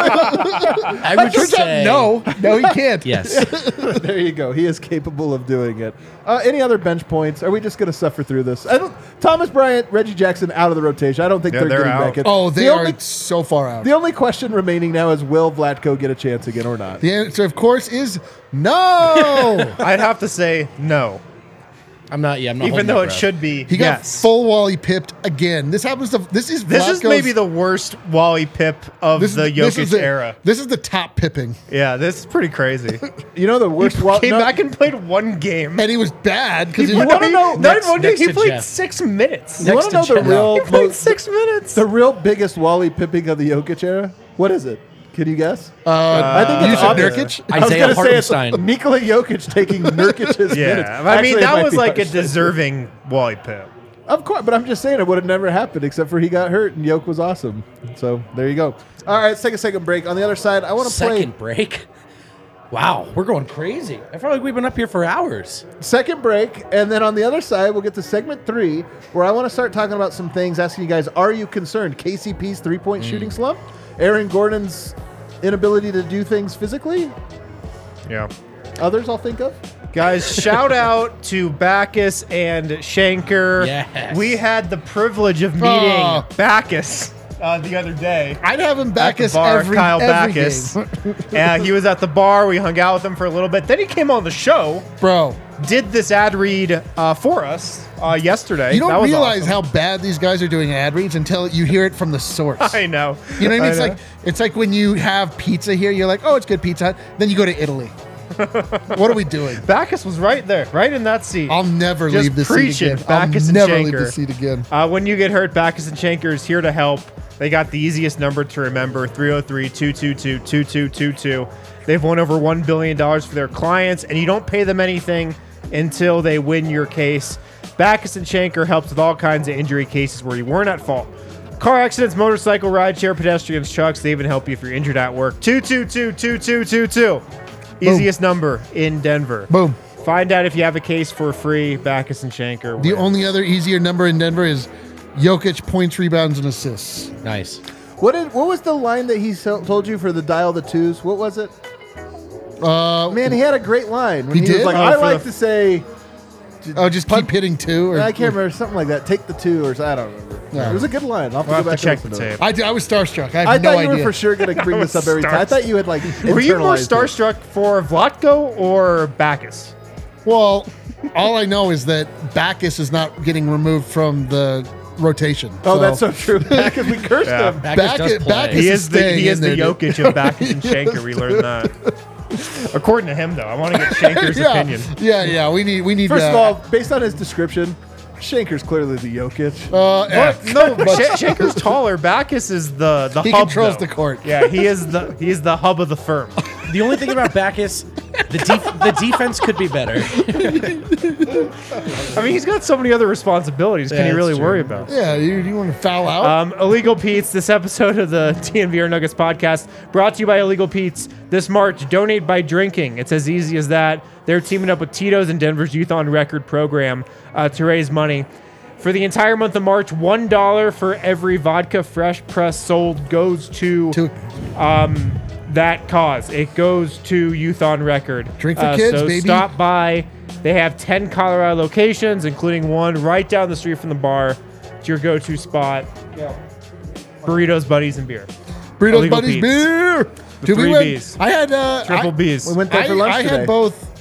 I would say No, he can't. Yes. There you go. He is capable of doing it. Any other bench points? Are we just going to suffer through this? Thomas Bryant, Reggie Jackson out of the rotation. I don't think Yeah, they're they're getting out. back in. Oh, they The are only- so far out. The only question remaining now is will Vlatko get a chance again or not? The answer, of course, is no. I'd have to say no, I'm not. Yeah, I'm not. even holding though my it breath. should be. He got yes. full Wally pipped again. This happens to. This is This is maybe the worst Wally Pip of the Jokic era. This is the top pipping, Yeah, this is pretty crazy. You know the worst. Came back and played one game. and he was bad because You wanna know- Not Next- even one game. next He to played Jeff. 6 minutes. You want to know Next to the Jeff. real He played most- 6 minutes. the real biggest Wally pipping of the Jokic era? What is it? Can you guess? I think you it's said obvious. Nurkic? I was Isaiah going to say it's Hartenstein. Nikola Jokic taking Nurkic's minutes. Yeah, I Actually, mean it that might was be like a harsh. deserving Wally Pip. Of course, but I'm just saying it would have never happened except for he got hurt and Jokic was awesome. So there you go. All right, let's take a second break. On the other side, I want to play Second break. Wow, we're going crazy. I feel like we've been up here for hours. second break, and then on the other side, we'll get to segment 3, where I want to start talking about some things, asking you guys, are you concerned? KCP's 3-point shooting slump? Aaron Gordon's inability to do things physically? Yeah. Others I'll think of? Guys, shout out to Backus and Shanker. Yes. We had the privilege of meeting Oh. Backus the other day. I'd have him At back the as bar, every Kyle every Backus. game. And he was at the bar. We hung out with him for a little bit. Then he came on the show, Bro, did this ad read for us yesterday. you That don't was realize awesome. how bad these guys are doing ad reads until you hear it from the source. I know. You know what I mean? know. It's like when you have pizza here, you're like, oh, it's good Pizza Hut. Then you go to Italy. What are we doing? Backus was right there, right in that seat. I'll never Just leave this seat preaching, again. Backus I'll and never leave Shanker. this seat again. When you get hurt, Backus and Shanker is here to help. They got the easiest number to remember, 303-222-2222. They've won over $1 billion for their clients, and you don't pay them anything until they win your case. Backus and Shanker helps with all kinds of injury cases where you weren't at fault. Car accidents, motorcycle, rideshare, pedestrians, trucks. They even help you if you're injured at work. 222-2222. Easiest number in Denver. Boom. Find out if you have a case for free. Backus and Shanker. The win. only other easier number in Denver is Jokic points, rebounds, and assists. Nice. What was the line that he told you for the dial the twos? What was it? Man, he had a great line. When He was did? like, Oh, I for like the- to say, Oh, just keep hitting 2. Or, I can't remember, something like that. Take the 2 or I don't remember. Yeah. It was a good line. I'll We'll have go to back check and the listen to tape. it. I was starstruck. I I have no thought you idea. were for sure going to bring this up every time. I thought you had like Were you more internalized it. starstruck for Vlatko or Backus? Well, all I know is that Backus is not getting removed from the rotation. Oh, that's so true. Because we cursed him. Backus does play. Backus He is is the staying in there, Jokic of Backus and Shanker. We learned that. According to him, though, I want to get Shanker's yeah. opinion. Yeah. We need. First of all, based on his description, Shanker's clearly the Jokic. No, Shanker's taller. Backus is the he hub. controls though. the court. Yeah, he is the hub of the firm. The only thing about Backus, the defense could be better. I mean, he's got so many other responsibilities. Can Yeah, you really that's worry true. about? Yeah, you want to foul out? Illegal Pete's, this episode of the DNVR Nuggets podcast, brought to you by Illegal Pete's. This March, donate by drinking. It's as easy as that. They're teaming up with Tito's and Denver's Youth on Record program to raise money. For the entire month of March, $1 for every vodka fresh press sold goes to that cause. It goes to Youth on Record. Drink for kids, so baby. Stop by. They have 10 Colorado locations, including one right down the street from the bar. It's your go-to spot. Burritos, buddies, and beer. Burritos, Illegal buddies, Pete's. beer. The Dude, we 3 went. Bs. I had Triple Bs. We went there for lunch I today. had both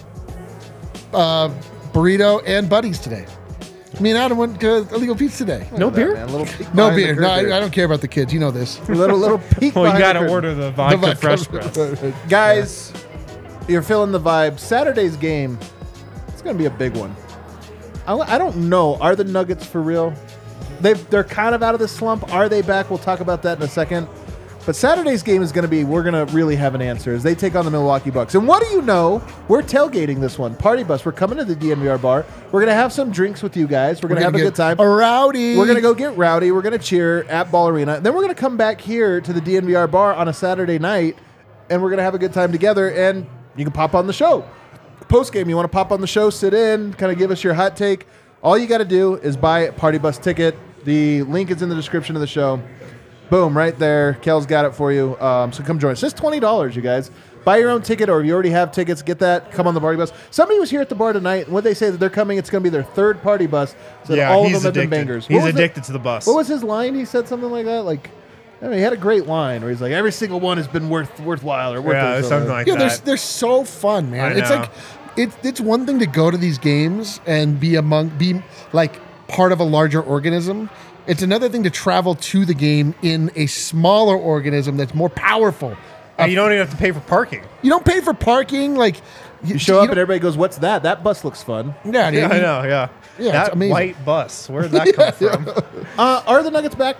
burrito and buddies today. Me and Adam went to Illegal Pete's today. No beer? Man, a little peek No behind the beer. No, curtain. I don't care about the kids. You know this. Little peek Well, you behind got the to curtain. order the vodka vodka fresh press. Guys, you're feeling the vibe. Saturday's game, it's going to be a big one. I don't know. Are the Nuggets for real? They're kind of out of the slump. Are they back? We'll talk about that in a second. But Saturday's game is going to be, we're going to really have an answer as they take on the Milwaukee Bucks. And what do you know? We're tailgating this one. Party bus. We're coming to the DNVR bar. We're going to have some drinks with you guys. We're going to have a good time. Rowdy. We're going to go get rowdy. We're going to cheer at Ball Arena. And then we're going to come back here to the DNVR bar on a Saturday night, and we're going to have a good time together, and you can pop on the show. Post-game, you want to pop on the show, sit in, kind of give us your hot take. All you got to do is buy a Party Bus ticket. The link is in the description of the show. Boom, right there. Kel's got it for you. So come join us. Just $20, you guys. Buy your own ticket, or if you already have tickets, get that. Come on the Party Bus. Somebody was here at the bar tonight, and what they say that they're coming, it's going to be their third Party Bus. So all of them have been bangers. He's What was it? addicted to the bus. What was his line? He said something like that. Like, I mean, he had a great line where he's like, "Every single one has been worthwhile or worth Yeah, it," or something like Yeah, that. they're so fun, man. I It's know. like it's one thing to go to these games and be like part of a larger organism. It's another thing to travel to the game in a smaller organism that's more powerful. And you don't even have to pay for parking. You don't pay for parking. Like You show up and don't- everybody goes, "What's that? That bus looks fun." Yeah, dude. Yeah, I know. Yeah, Yeah, that it's amazing. white bus. Where did that come from? Are the Nuggets back?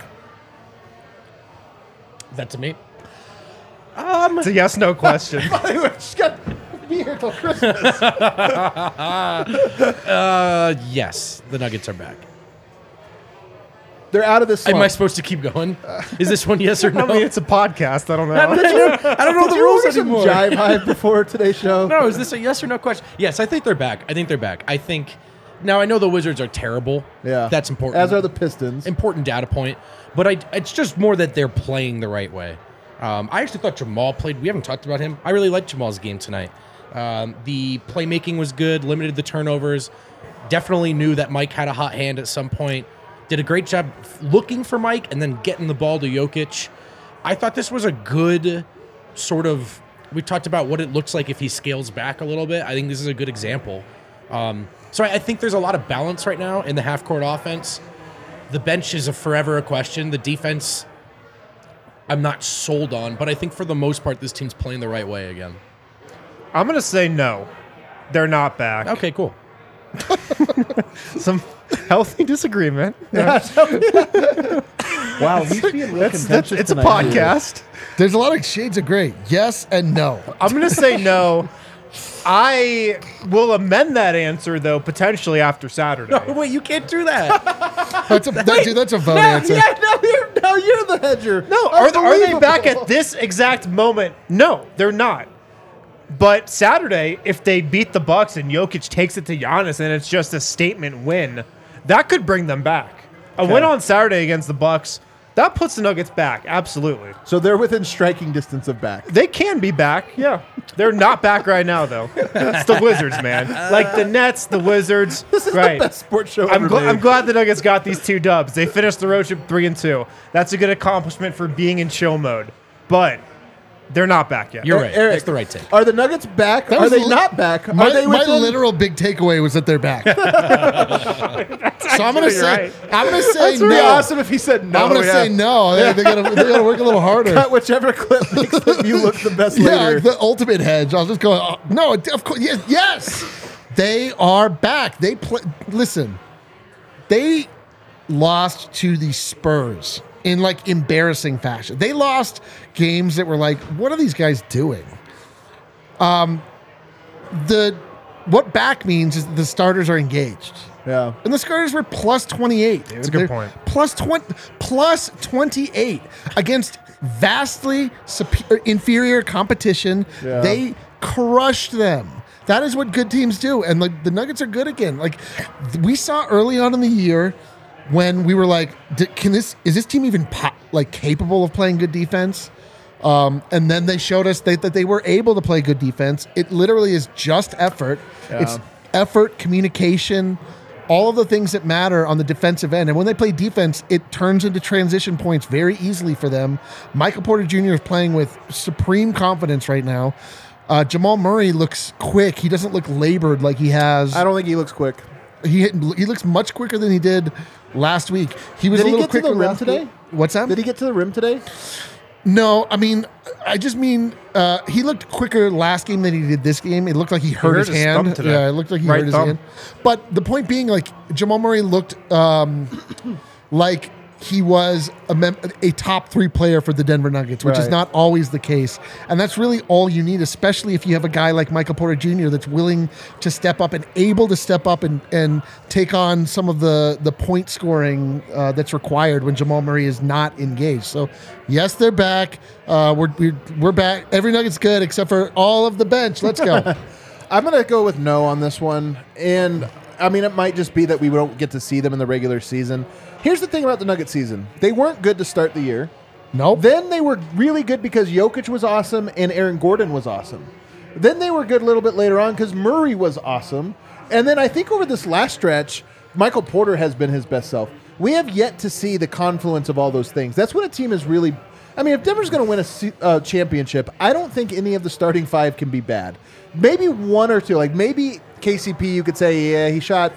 That to me. It's a yes/no question. Just got to be here till Christmas. Yes, the Nuggets are back. They're out of this slump. Am I supposed to keep going? Is this one yes or no? I mean, it's a podcast. I don't know. I don't know Did the you rules order some anymore. Jive Hive before today's show? No, is this a yes or no question? Yes, I think they're back. I think now I know the Wizards are terrible. Yeah, That's important. As are the Pistons. Important data point. But it's just more that they're playing the right way. I actually thought Jamal played. We haven't talked about him. I really liked Jamal's game tonight. The playmaking was good, limited the turnovers. Definitely knew that Mike had a hot hand at some point. Did a great job looking for Mike and then getting the ball to Jokic. I thought this was a good sort of. We talked about what it looks like if he scales back a little bit. I think this is a good example. So I think there's a lot of balance right now in the half-court offense. The bench is forever a question. The defense, I'm not sold on, but I think for the most part, this team's playing the right way again. I'm gonna say no. They're not back. Okay, cool. Some healthy disagreement. Wow, he's being real contentious It's a tonight, dude. podcast. There's a lot of shades of gray. Yes and no. I'm gonna say no. I will amend that answer though potentially after Saturday. No, wait, you can't do that. That's a vote answer. Now you're the hedger. No, are they back at this exact moment? No, they're not. But Saturday, if they beat the Bucks and Jokic takes it to Giannis and it's just a statement win, that could bring them back. A win on Saturday against the Bucks, that puts the Nuggets back, absolutely. So they're within striking distance of back. They can be back, yeah. They're not back right now, though. It's the Wizards, man. Like the Nets, the Wizards. This is the best sports show I'm ever made. glad the Nuggets got these 2 dubs. They finished the road trip 3-2. That's a good accomplishment for being in chill mode. But they're not back yet. You're right. Eric, That's the right take. Are the Nuggets back? That Are was they li- not back? My Are they within? literal big takeaway was that they're back. So I'm gonna say, right. I'm gonna say That's no. really awesome if he said no. I'm gonna say no. They gotta work a little harder. Cut whichever clip makes you look the best Yeah, later. the ultimate hedge. I'll just go. No, of course. Yes, they are back. They play. Listen, they lost to the Spurs in like embarrassing fashion. They lost games that were like, what are these guys doing? What back means is the starters are engaged. Yeah. And the starters were plus 28. Dude. That's a good point. Plus 28 against vastly inferior competition. Yeah. They crushed them. That is what good teams do. And the Nuggets are good again. Like we saw early on in the year when we were like, is this team even capable of playing good defense? And then they showed us that they were able to play good defense. It literally is just effort. Yeah. It's effort, communication, all of the things that matter on the defensive end. And when they play defense, it turns into transition points very easily for them. Michael Porter Jr. is playing with supreme confidence right now. Jamal Murray looks quick. He doesn't look labored like he has. I don't think he looks quick. He looks much quicker than he did last week. He was Did a he little get to quicker the rim last today? week. What's that? Did he get to the rim today? No, I mean, I just mean he looked quicker last game than he did this game. It looked like he hurt his hand. thumb today. Yeah, it looked like he Right hurt his thumb. hand. But the point being, like, Jamal Murray looked like he was a top 3 player for the Denver Nuggets, which is Right. not always the case. And that's really all you need, especially if you have a guy like Michael Porter Jr. that's willing to step up and able to step up and take on some of the point scoring that's required when Jamal Murray is not engaged. So, yes, they're back. We're back. Every Nugget's good except for all of the bench. Let's go. I'm going to go with no on this one. And, I mean, it might just be that we don't get to see them in the regular season. Here's the thing about the Nugget season. They weren't good to start the year. Nope. Then they were really good because Jokic was awesome and Aaron Gordon was awesome. Then they were good a little bit later on because Murray was awesome. And then I think over this last stretch, Michael Porter has been his best self. We have yet to see the confluence of all those things. That's when a team is really... I mean, if Denver's going to win a championship, I don't think any of the starting 5 can be bad. Maybe 1 or 2. Like maybe KCP, you could say, yeah, he shot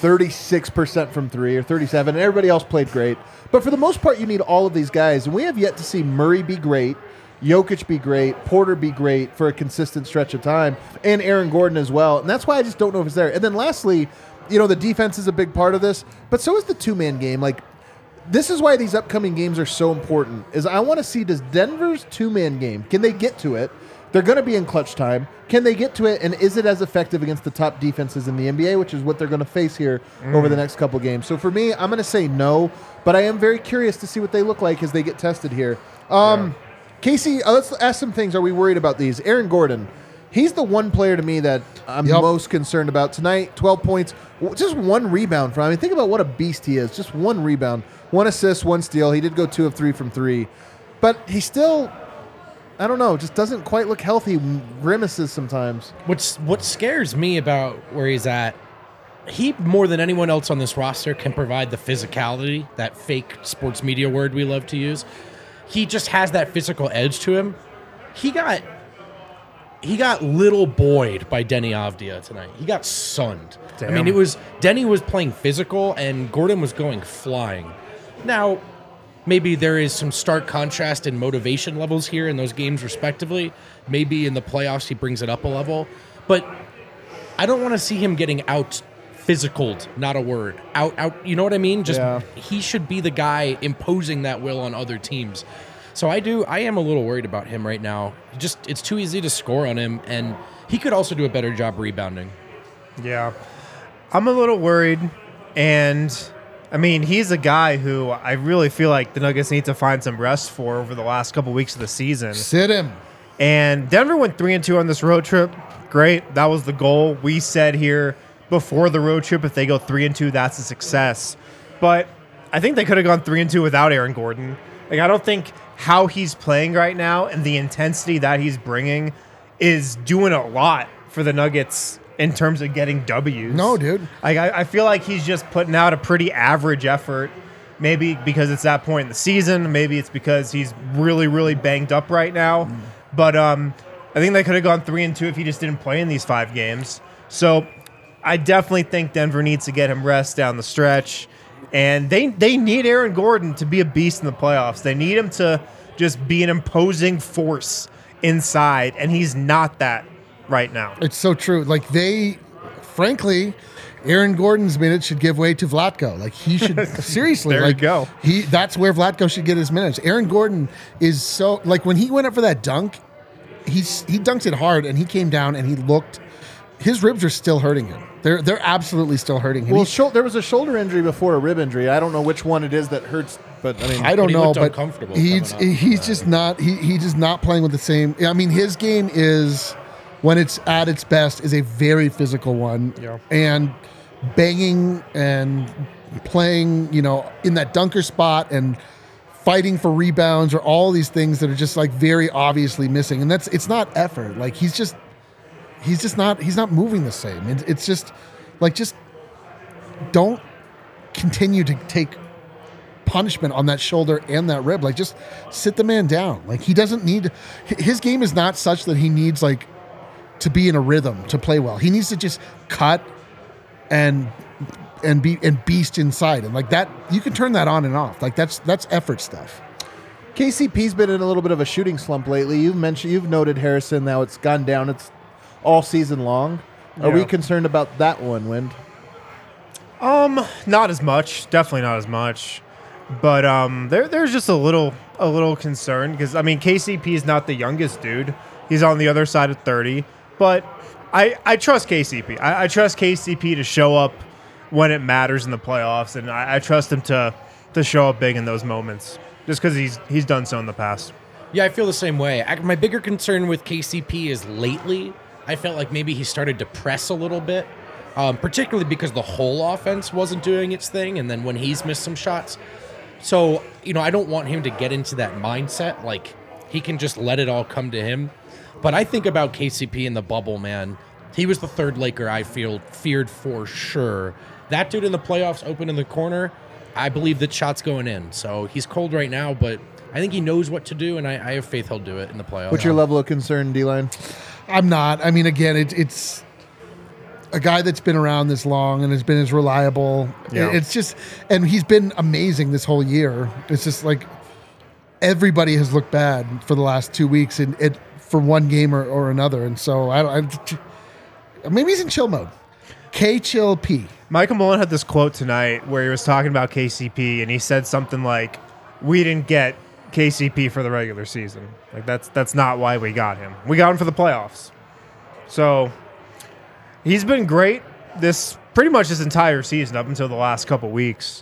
36% from 3 or 37, and everybody else played great. But for the most part, you need all of these guys, and we have yet to see Murray be great, Jokic be great, Porter be great for a consistent stretch of time, and Aaron Gordon as well. And that's why I just don't know if it's there. And then lastly, you know, the defense is a big part of this, but so is the 2-man game. Like, this is why these upcoming games are so important, is I want to see, does Denver's 2-man game, can they get to it? They're going to be in clutch time. Can they get to it, and is it as effective against the top defenses in the NBA, which is what they're going to face here over the next couple games? So for me, I'm going to say no, but I am very curious to see what they look like as they get tested here. Casey, let's ask some things. Are we worried about these? Aaron Gordon, he's the one player to me that I'm most concerned about. Tonight, 12 points, just 1 rebound from him. I mean, think about what a beast he is. Just 1 rebound, 1 assist, 1 steal. He did go 2 of 3 from 3, but he still... I don't know, just doesn't quite look healthy, grimaces sometimes. What scares me about where he's at, he, more than anyone else on this roster, can provide the physicality, that fake sports media word we love to use. He just has that physical edge to him. He got little boyed by Denny Avdia tonight. He got sunned. Damn. I mean, Denny was playing physical and Gordon was going flying. Now, maybe there is some stark contrast in motivation levels here in those games respectively. Maybe in the playoffs he brings it up a level. But I don't want to see him getting out physicaled, not a word. Out, you know what I mean? Just He should be the guy imposing that will on other teams. So I am a little worried about him right now. It's too easy to score on him, and he could also do a better job rebounding. Yeah. I'm a little worried, and I mean, he's a guy who I really feel like the Nuggets need to find some rest for over the last couple weeks of the season. Sit him. And Denver went 3-2 on this road trip. Great. That was the goal. We said here before the road trip, if they go 3-2, that's a success. But I think they could have gone 3-2 without Aaron Gordon. Like, I don't think how he's playing right now and the intensity that he's bringing is doing a lot for the Nuggets in terms of getting W's. No, dude. Like, I feel like he's just putting out a pretty average effort. Maybe because it's that point in the season. Maybe it's because he's really, really banged up right now. But I think they could have gone 3-2 if he just didn't play in these 5 games. So I definitely think Denver needs to get him rest down the stretch. And they need Aaron Gordon to be a beast in the playoffs. They need him to just be an imposing force inside, and he's not that right now. It's so true. Like, frankly, Aaron Gordon's minutes should give way to Vlatko. Like, he should seriously. There like, you go. That's where Vlatko should get his minutes. Aaron Gordon is so, like, when he went up for that dunk, he dunked it hard, and he came down and he looked. His ribs are still hurting him. They're absolutely still hurting him. Well, there was a shoulder injury before a rib injury. I don't know which one it is that hurts, but I mean, I don't know, but uncomfortable he's just not he's just not playing with the same. I mean, his game is, when it's at its best, is a very physical one, and banging and playing, in that dunker spot and fighting for rebounds are all these things that are just like very obviously missing, and it's not effort. Like, he's not moving the same. It's just like, just don't continue to take punishment on that shoulder and that rib. Like, just sit the man down. Like, he doesn't need, his game is not such that he needs like to be in a rhythm to play well. He needs to just cut and beast inside, and like that, you can turn that on and off. Like, that's effort stuff. KCP's been in a little bit of a shooting slump lately. You've noted Harrison. Now it's gone down. It's all season long. Are we concerned about that one, Wind? Not as much. Definitely not as much. But there's just a little concern because, I mean, KCP is not the youngest dude. He's on the other side of 30. But I trust KCP. I trust KCP to show up when it matters in the playoffs, and I trust him to show up big in those moments just because he's done so in the past. Yeah, I feel the same way. My bigger concern with KCP is lately, I felt like maybe he started to press a little bit, particularly because the whole offense wasn't doing its thing, and then when he's missed some shots. So, I don't want him to get into that mindset. Like, he can just let it all come to him. But I think about KCP in the bubble, man. He was the third Laker I feared for sure. That dude in the playoffs, open in the corner, I believe that shot's going in. So he's cold right now, but I think he knows what to do, and I have faith he'll do it in the playoffs. What's your level of concern, D-Line? I'm not. I mean, again, it's a guy that's been around this long and has been as reliable. Yeah. It's just, and he's been amazing this whole year. It's just like everybody has looked bad for the last 2 weeks for one game or another. And so maybe he's in chill mode. Chill P. Michael Malone had this quote tonight where he was talking about KCP, and he said something like, "We didn't get KCP for the regular season. Like, that's not why we got him. We got him for the playoffs." So he's been great this pretty much this entire season up until the last couple weeks.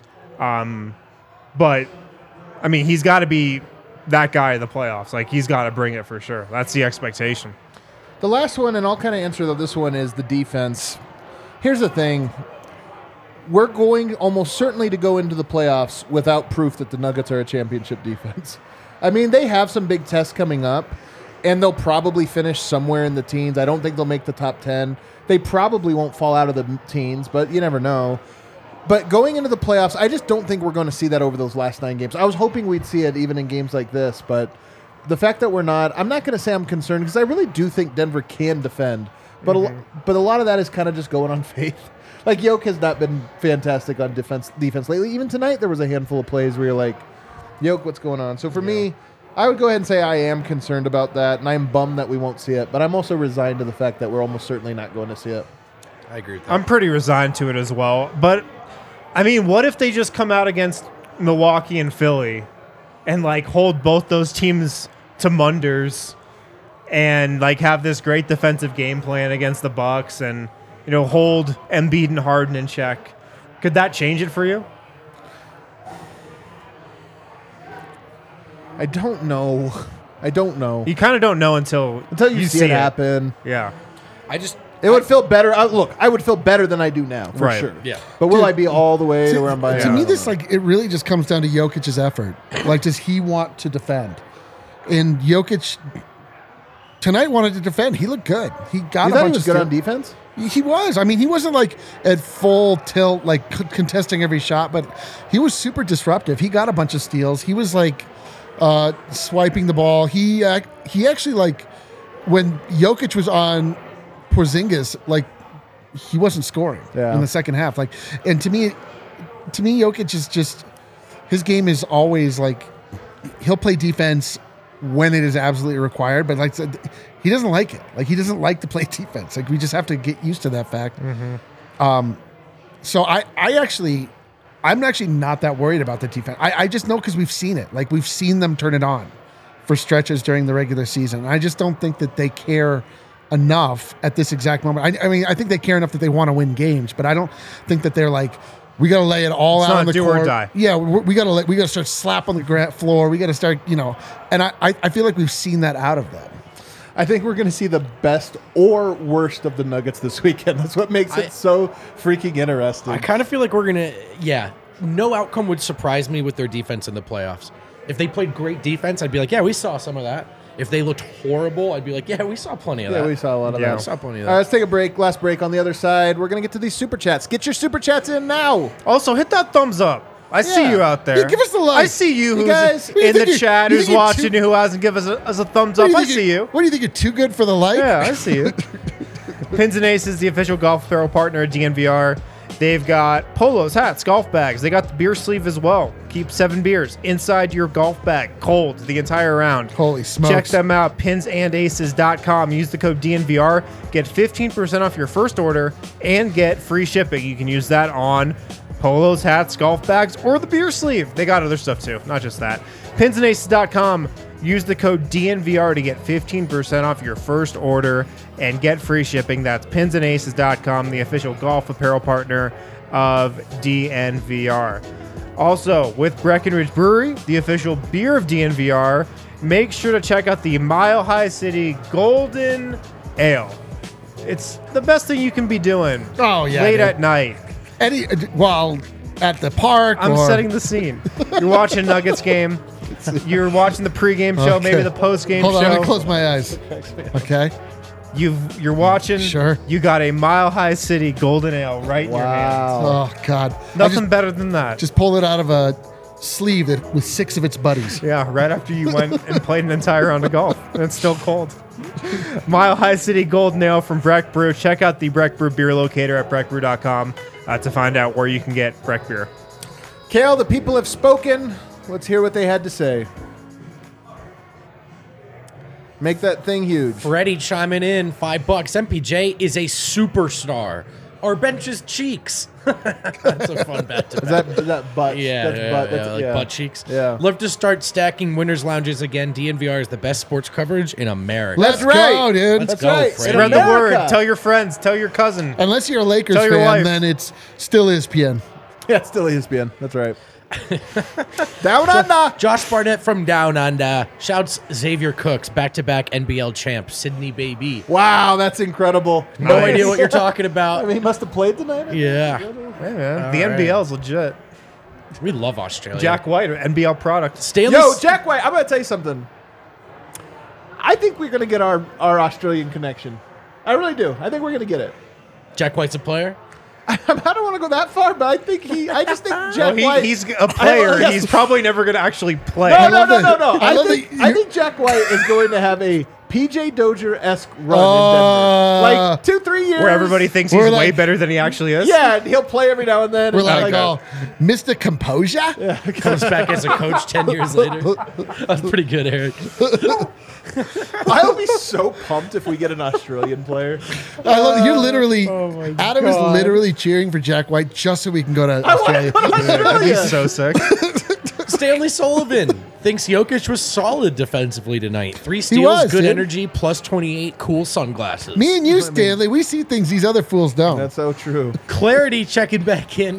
But I mean, he's got to be that guy in the playoffs. Like, he's got to bring it for sure. That's the expectation. The last one, and I'll kind of answer this one, is the defense. Here's the thing. We're going almost certainly to go into the playoffs without proof that the Nuggets are a championship defense. I mean, they have some big tests coming up, and they'll probably finish somewhere in the teens. I don't think they'll make the top 10. They probably won't fall out of the teens, but you never know. But going into the playoffs, I just don't think we're going to see that over those last 9 games. I was hoping we'd see it even in games like this, but the fact that we're not, I'm not going to say I'm concerned because I really do think Denver can defend. But a lot of that is kind of just going on faith. Like, Yoke has not been fantastic on defense lately. Even tonight, there was a handful of plays where you're like, Yoke, what's going on? So for me, I would go ahead and say I am concerned about that, and I'm bummed that we won't see it. But I'm also resigned to the fact that we're almost certainly not going to see it. I agree with that. I'm pretty resigned to it as well. But, I mean, what if they just come out against Milwaukee and Philly and, like, hold both those teams to Munders and, like, have this great defensive game plan against the Bucks and, hold Embiid and Harden in check? Could that change it for you? I don't know. I don't know. You kind of don't know until you see it happen. Yeah. It would feel better. Look, I would feel better than I do now, for Right. sure. Yeah. But will I be all the way to where I'm buying? To me, this it really just comes down to Jokic's effort. Like, does he want to defend? And Jokic tonight wanted to defend. He looked good. He got You a thought he bunch was of good steals. on defense? He was. I mean, he wasn't like at full tilt, like contesting every shot, but he was super disruptive. He got a bunch of steals. He was like swiping the ball. He actually, like, when Jokic was on Porzingis, like, he wasn't scoring in the second half. Like, and to me, Jokic is just, his game is always like, he'll play defense when it is absolutely required, but like he doesn't like it. Like, he doesn't like to play defense. Like, we just have to get used to that fact. So I'm actually not that worried about the defense. I just know because we've seen it. Like, we've seen them turn it on for stretches during the regular season. I just don't think that they care enough at this exact moment. I mean, I think they care enough that they want to win games, but I don't think that they're like, we got to lay it all It's out not on the do court. or die. Yeah, we got to start slap on the floor. We got to start, and I feel like we've seen that out of them. I think we're going to see the best or worst of the Nuggets this weekend. That's what makes it so freaking interesting. I kind of feel like we're going to, no outcome would surprise me with their defense in the playoffs. If they played great defense, I'd be like, yeah, we saw some of that. If they looked horrible, I'd be like, yeah, we saw plenty of that. Yeah, we saw a lot of Yeah, that. we saw plenty of All right, that. let's take a break. Last break on the other side. We're going to get to these super chats. Get your super chats in now. Also, hit that thumbs up. I see Yeah. you out there. Yeah, give us the like. I see you, You who's guys- What do you in think the you- chat, you who's think you're watching, who hasn't given us a thumbs up. I see you. What do you think? You're too good for the like? Yeah, I see you. Pins and Aces, the official golf apparel partner of DNVR. They've got polos, hats, golf bags. They got the beer sleeve as well. Keep 7 beers inside your golf bag, cold the entire round. Holy smokes. Check them out, pinsandaces.com. Use the code DNVR. Get 15% off your first order and get free shipping. You can use that on polos, hats, golf bags, or the beer sleeve. They got other stuff too, not just that. Pinsandaces.com. Use the code DNVR to get 15% off your first order and get free shipping. That's pinsandaces.com, the official golf apparel partner of DNVR. Also, with Breckenridge Brewery, the official beer of DNVR, make sure to check out the Mile High City Golden Ale. It's the best thing you can be doing Oh, yeah, late dude. at night. While at the park. I'm or, setting the scene. You're watching a Nuggets game. You're watching the pregame show, maybe the postgame Hold on, I'm show. gonna close my eyes. Okay. You're watching. Sure. You got a Mile High City Golden Ale right in your hand. Oh God. Nothing better than that. Just pull it out of a sleeve with 6 of its buddies. Yeah, right after you went and played an entire round of golf, and it's still cold. Mile High City Golden Ale from Breck Brew. Check out the Breck Brew beer locator at breckbrew.com to find out where you can get Breck beer. Kale, the people have spoken. Let's hear what they had to say. Make that thing huge. Freddie chiming in, $5. MPJ is a superstar. Our bench is cheeks. That's a fun bet to bet. Is that butt? Yeah, That's yeah, butt. yeah, That's, like butt cheeks. Yeah. Love to start stacking winners lounges again. DNVR is the best sports coverage in America. Let's That's right. go, dude. Let's That's go, right. Freddie. Spread the word. America. Tell your friends. Tell your cousin. Unless you're a Lakers Tell your fan, wife. then it's still ESPN. Yeah, it's still ESPN. That's right. Down under. Josh Barnett from Down Under. Shouts Xavier Cooks, back-to-back NBL champ, Sydney Baby. Wow, that's incredible. No Nice. idea what you're talking I about. mean, he must have played tonight. Yeah. Hey, man. The All right. NBL is legit. We love Australia. Jack White, NBL product. Stanley. Yo, Jack White, I'm going to tell you something. I think we're going to get our Australian connection. I really do. I think we're going to get it. Jack White's a player? I don't want to go that far, but I just think Jack White. He's a player. Yes. He's probably never going to actually play. No. I love I think Jack White is going to have a PJ Dozier-esque run in Denver. Like 2-3 years. Where everybody thinks he's We're way like- better than he actually is. Yeah, and he'll play every now and then. We're and like, oh, Mr. Composure? Comes back as a coach 10 years later. That's pretty good, Eric. I'll be so pumped if we get an Australian player. I love you're literally my Adam is God. literally cheering for Jack White just so we can go to I want Australia. to go to That'd be Australia. so sick. Stanley Sullivan thinks Jokic was solid defensively tonight. 3 steals, was, good dude. energy, plus 28, cool sunglasses. Me and you, Stanley, we see things these other fools don't. That's so true. Clarity checking back in.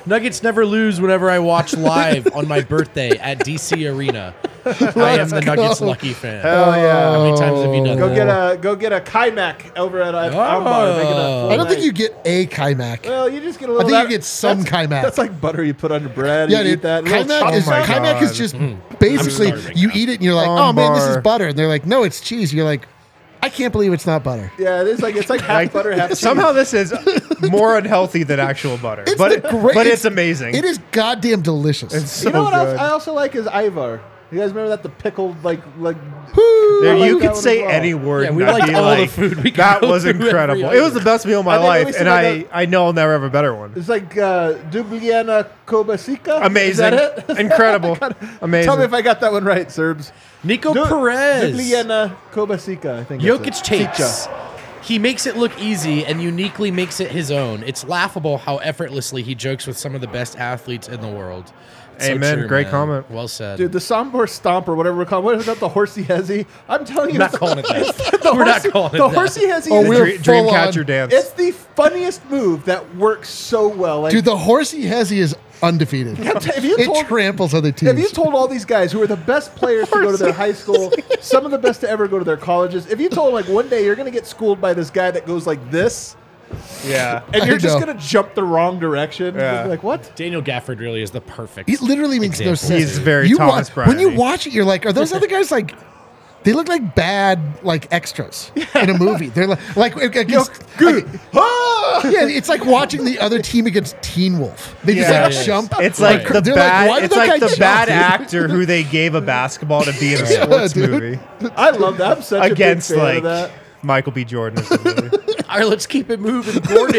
Nuggets never lose whenever I watch live on my birthday at DC Arena. I am the Nuggets lucky fan. Hell yeah. How many times have you done that? Go get a Kaimak over at Ambar. Make it a full I don't think night. you get a Kaimak. Well, you just get a I little. think you get some that's- Kaimak. That's like butter you put on your bread. Yeah, you dude. eat that. Little Kaimak is, chocolate. Kaimak is just basically starving you now. eat it and you're like, oh man, this is Ambar. butter. And they're like, no, it's cheese. You're like, I can't believe it's not butter. Yeah, it's like half butter, half cheese. Somehow this is more unhealthy than actual butter, It's but the great- but it's amazing. It is goddamn delicious. It's so You know what good. else I also like is Ivar. You guys remember that? The pickled like Dude, I like you that could one say as well. any word. Yeah, and we I'd liked be all the like, food we could that go was through every incredible. item. It was the best meal of my I think life, we and said like I know I'll never have a better one. It's like Dubliana Kobasica. Amazing, Is that it? incredible, amazing. Tell me if I got that one right, Serbs. Nico Perez. Dubliana Kobasica, I think. Jokic that's it. takes. He makes it look easy and uniquely makes it his own. It's laughable how effortlessly he jokes with some of the best athletes in the world. So Amen. true, Great man. comment. Well said. Dude, the Sombor Stomp or whatever we're calling. What is that? The Horsey Hezzy? I'm telling you, I'm not it's calling it that. the We're not horsey- calling it the that. Horsey Hezzy. Oh, is we're Dream full Dreamcatcher on. dance. It's the funniest move that works so well. Like, Dude, the Horsey Hezzy is undefeated. if you It told- tramples other If teams. you told all these guys who are the best players to go to their high school, some of the best to ever go to their colleges, if you told them like one day you're going to get schooled by this guy that goes like this, Yeah, and you're I just know. going to jump the wrong direction, Yeah. you'd be like what? Daniel Gafford really is the perfect. It literally makes no example. sense. He's very you Thomas wa- When you Bryant-y. watch it, you're like, are those other guys like? They look like bad like extras in a movie. They're like against, Good. yeah, it's like watching the other team against Teen Wolf. They just Yeah, like it is. jump. It's like the they're bad. why did it's that like guy the jump, bad dude? actor who they gave a basketball to be in a Yeah, sports dude. movie I love that. I'm such against a big fan like of that. Michael B. Jordan. Or something. All right, let's keep it moving.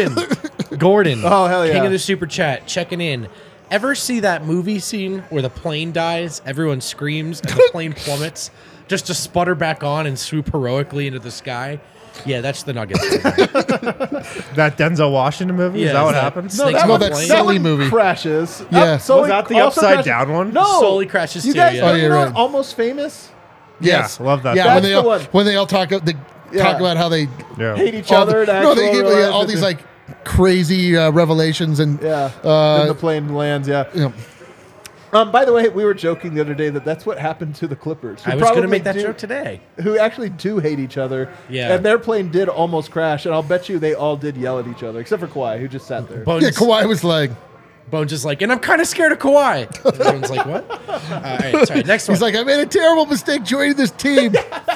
Gordon. Oh, hell yeah. King of the Super Chat, checking in. Ever see that movie scene where the plane dies, everyone screams, and the plane plummets just to sputter back on and swoop heroically into the sky? Yeah, that's the Nuggets. That Denzel Washington movie. Yeah, is that what is that- happens? No, No, that that No, one, that plane? Sully one movie. crashes. Yeah. Sully Was that the also upside crashes- down one? No, Sully crashes You too, guys yeah. know Oh, you're right. Almost Famous. Yes, love that. Yeah, That's when they the all, one. when they all talk about Yeah. how they Yeah. Hate each all other. the- in no, they actual give real life, all but these they- like crazy revelations and Yeah. Then the uh, plane lands. Yeah. you know, By the way, we were joking the other day that that's what happened to the Clippers. who I was going to probably make that do- joke today. Who actually do hate each other. Yeah. And their plane did almost crash, and I'll bet you they all did yell at each other, except for Kawhi, who just sat there. Bones, yeah, Kawhi was like, Bones is like, and I'm kind of scared of Kawhi. Everyone's like, what? All right, sorry, next one. he's like, I made a terrible mistake joining this team.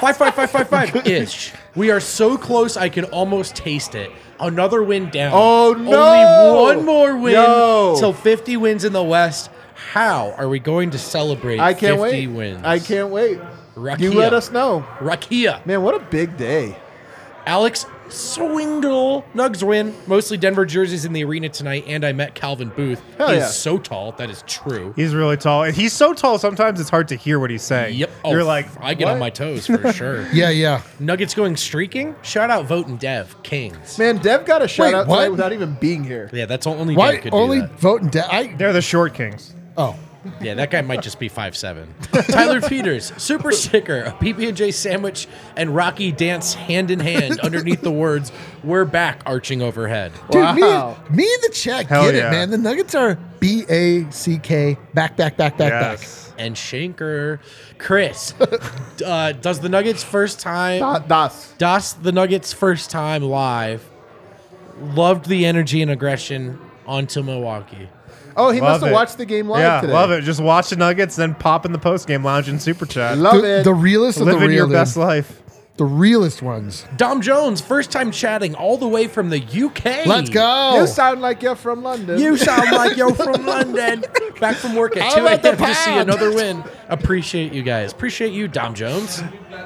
5 ish. We are so close, I can almost taste it. Another win down. Oh, no! Only one more win Yo! till 50 wins in the West. How are we going to celebrate I can't 50 wait. wins? I can't wait. Rakia. You let us know. Rakia. Man, what a big day. Alex Swingle. Nugs win. Mostly Denver jerseys in the arena tonight, and I met Calvin Booth. Hell He yeah. is so tall. That is true. He's really tall, and he's so tall. Sometimes it's hard to hear what he's saying. Yep. You're like, I get what? on my toes for sure. yeah. Nuggets going streaking. Shout out Vote and Dev Kings. Man, Dev got a shout Wait, out what? tonight without even being here. Yeah, that's only Why Dev could only do that. vote and I They're the short kings. oh. Yeah, that guy might just be 5'7". Tyler Peters, super sticker, a PB&J sandwich, and Rocky dance hand in hand underneath the words, "We're back," arching overhead. Dude, Wow. me and the chat Hell get yeah. it, man. The Nuggets are BACK back. Yes. And Shanker, Chris, does the Nuggets first time? Das. The Nuggets first time live. Loved the energy and aggression onto Milwaukee. Oh, he Love must have it. watched the game live Yeah, today. love it. Just watch the Nuggets, then pop in the post game lounge and super chat. Love it. The realest of the Living real, your dude. best life. The realest ones. Dom Jones, first time chatting all the way from the UK. Let's go. You sound like you're from London. You sound like you're from London. Back from work at How 2 about the a.m. to see pond? another win. Appreciate you guys. Appreciate you, Dom Jones.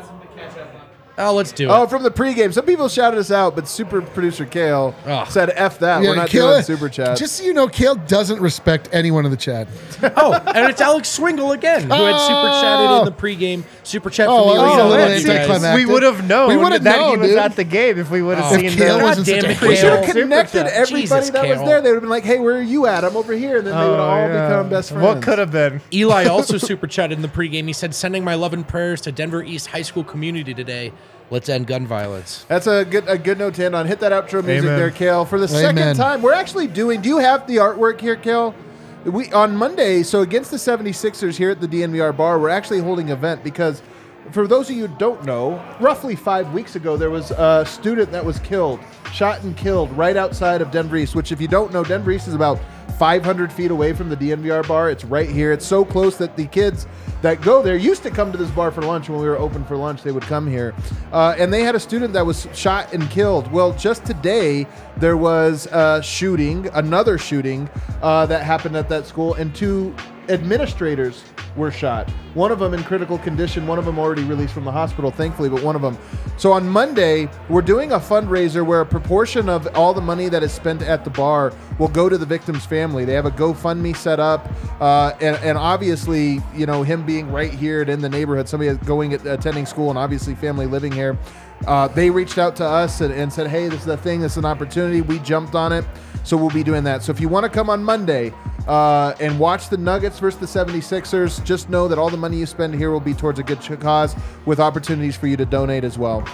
Oh, let's do it. Oh, from the pregame. Some people shouted us out, but super producer Kale Ugh. said, F that. We're not Kale- doing super chat. Just so you know, Kale doesn't respect anyone in the chat. Oh, and it's Alex Swingle again, who had super chatted in the pregame. Super chat from Oh, the well, arena. that was a little Love you guys. anticlimactic. We would have known We would've that he known, was dude. at the game if we would have Oh, seen if Kale the. wasn't God such damn a it, we Kale. should have Super connected chat. everybody Jesus, that was Kale. there. They would have been like, hey, where are you at? I'm over here. And then they would all become best friends. What could have been? Eli also super chatted in the pregame. He said, sending my love and prayers to Denver East High School community today. let's end gun violence. That's a good note to end on. Hit that outro music Amen. there, Kale. For the Amen. second time, we're actually doing. Do you have the artwork here, Kale? We on Monday. So against the 76ers here at the DNVR bar, we're actually holding an event because, for those of you who don't know, roughly 5 weeks ago there was a student that was shot and killed right outside of Denver East. Which, if you don't know, Denver East is about 500 feet away from the DNVR bar. It's right here. It's so close that the kids that go there used to come to this bar for lunch. When we were open for lunch, they would come here. And they had a student that was shot and killed. Well, just today, there was another shooting that happened at that school, and 2 administrators were shot. One of them in critical condition. One of them already released from the hospital, thankfully, but one of them. So on Monday, we're doing a fundraiser where a proportion of all the money that is spent at the bar will go to the victim's family. They have a GoFundMe set up, and obviously, you know, him being right here and in the neighborhood, somebody attending school, and obviously family living here. They reached out to us and said, hey, this is a thing, this is an opportunity. We jumped on it, so we'll be doing that. So if you want to come on Monday and watch the Nuggets versus the 76ers, just know that all the money you spend here will be towards a good cause, with opportunities for you to donate as well.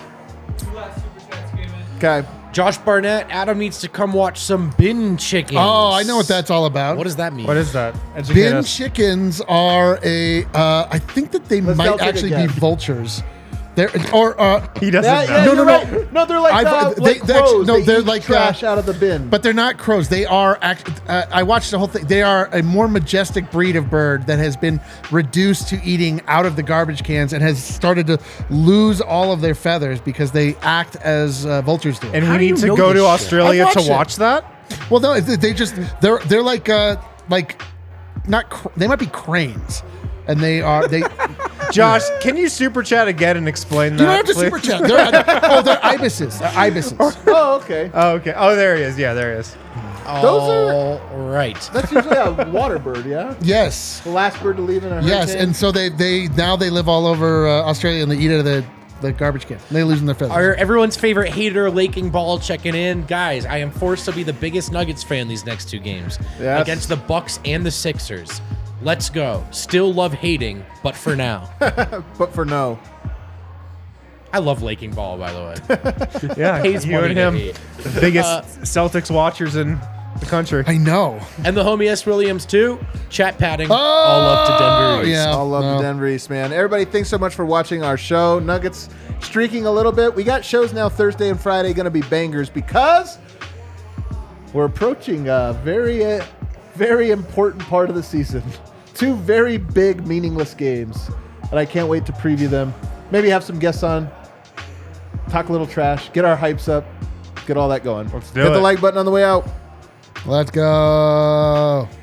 Okay. Josh Barnett, Adam needs to come watch some bin chickens. Oh, I know what that's all about. What does that mean? What is that? Educate Bin us. chickens are I think that they Let's might delta it actually again. be vultures. He doesn't Yeah, know. you're right. No, they're like, crows. No, They they're eat like trash out of the bin. But they're not crows. They are. I watched the whole thing. They are a more majestic breed of bird that has been reduced to eating out of the garbage cans and has started to lose all of their feathers because they act as vultures do. And How we do you need to know go this to shit? Australia I've to watched it. watch that? Well, no, they're like not. They might be cranes, and they are they. Josh, can you super chat again and explain You that? don't have to please? super chat. They're ibises. They're ibises. Oh, okay. Oh, okay. Oh, there he is. Yeah, there he is. Those are. All right. That's usually a water bird, yeah? Yes. The last bird to leave in a hurricane. Yes, and so they now they live all over Australia and they eat out of the garbage can. They losing their feathers. Our everyone's favorite hater, Laking Ball, checking in. Guys, I am forced to be the biggest Nuggets fan these next 2 games. Yes. Against the Bucks and the Sixers. Let's go. Still love hating, but for now. But for no. I love Laking Ball, by the way. Yeah, Pays you money and to him, hate. the biggest Celtics watchers in the country. I know. And the homie S. Williams, too. Chat padding. All up to Denver East. Yeah. All love no. the Denver East, man. Everybody, thanks so much for watching our show. Nuggets streaking a little bit. We got shows now Thursday and Friday going to be bangers because we're approaching a very, very important part of the season. 2 very big, meaningless games. And I can't wait to preview them. Maybe have some guests on. Talk a little trash. Get our hypes up. Get all that going. Let's do Hit the it. like button on the way out. Let's go.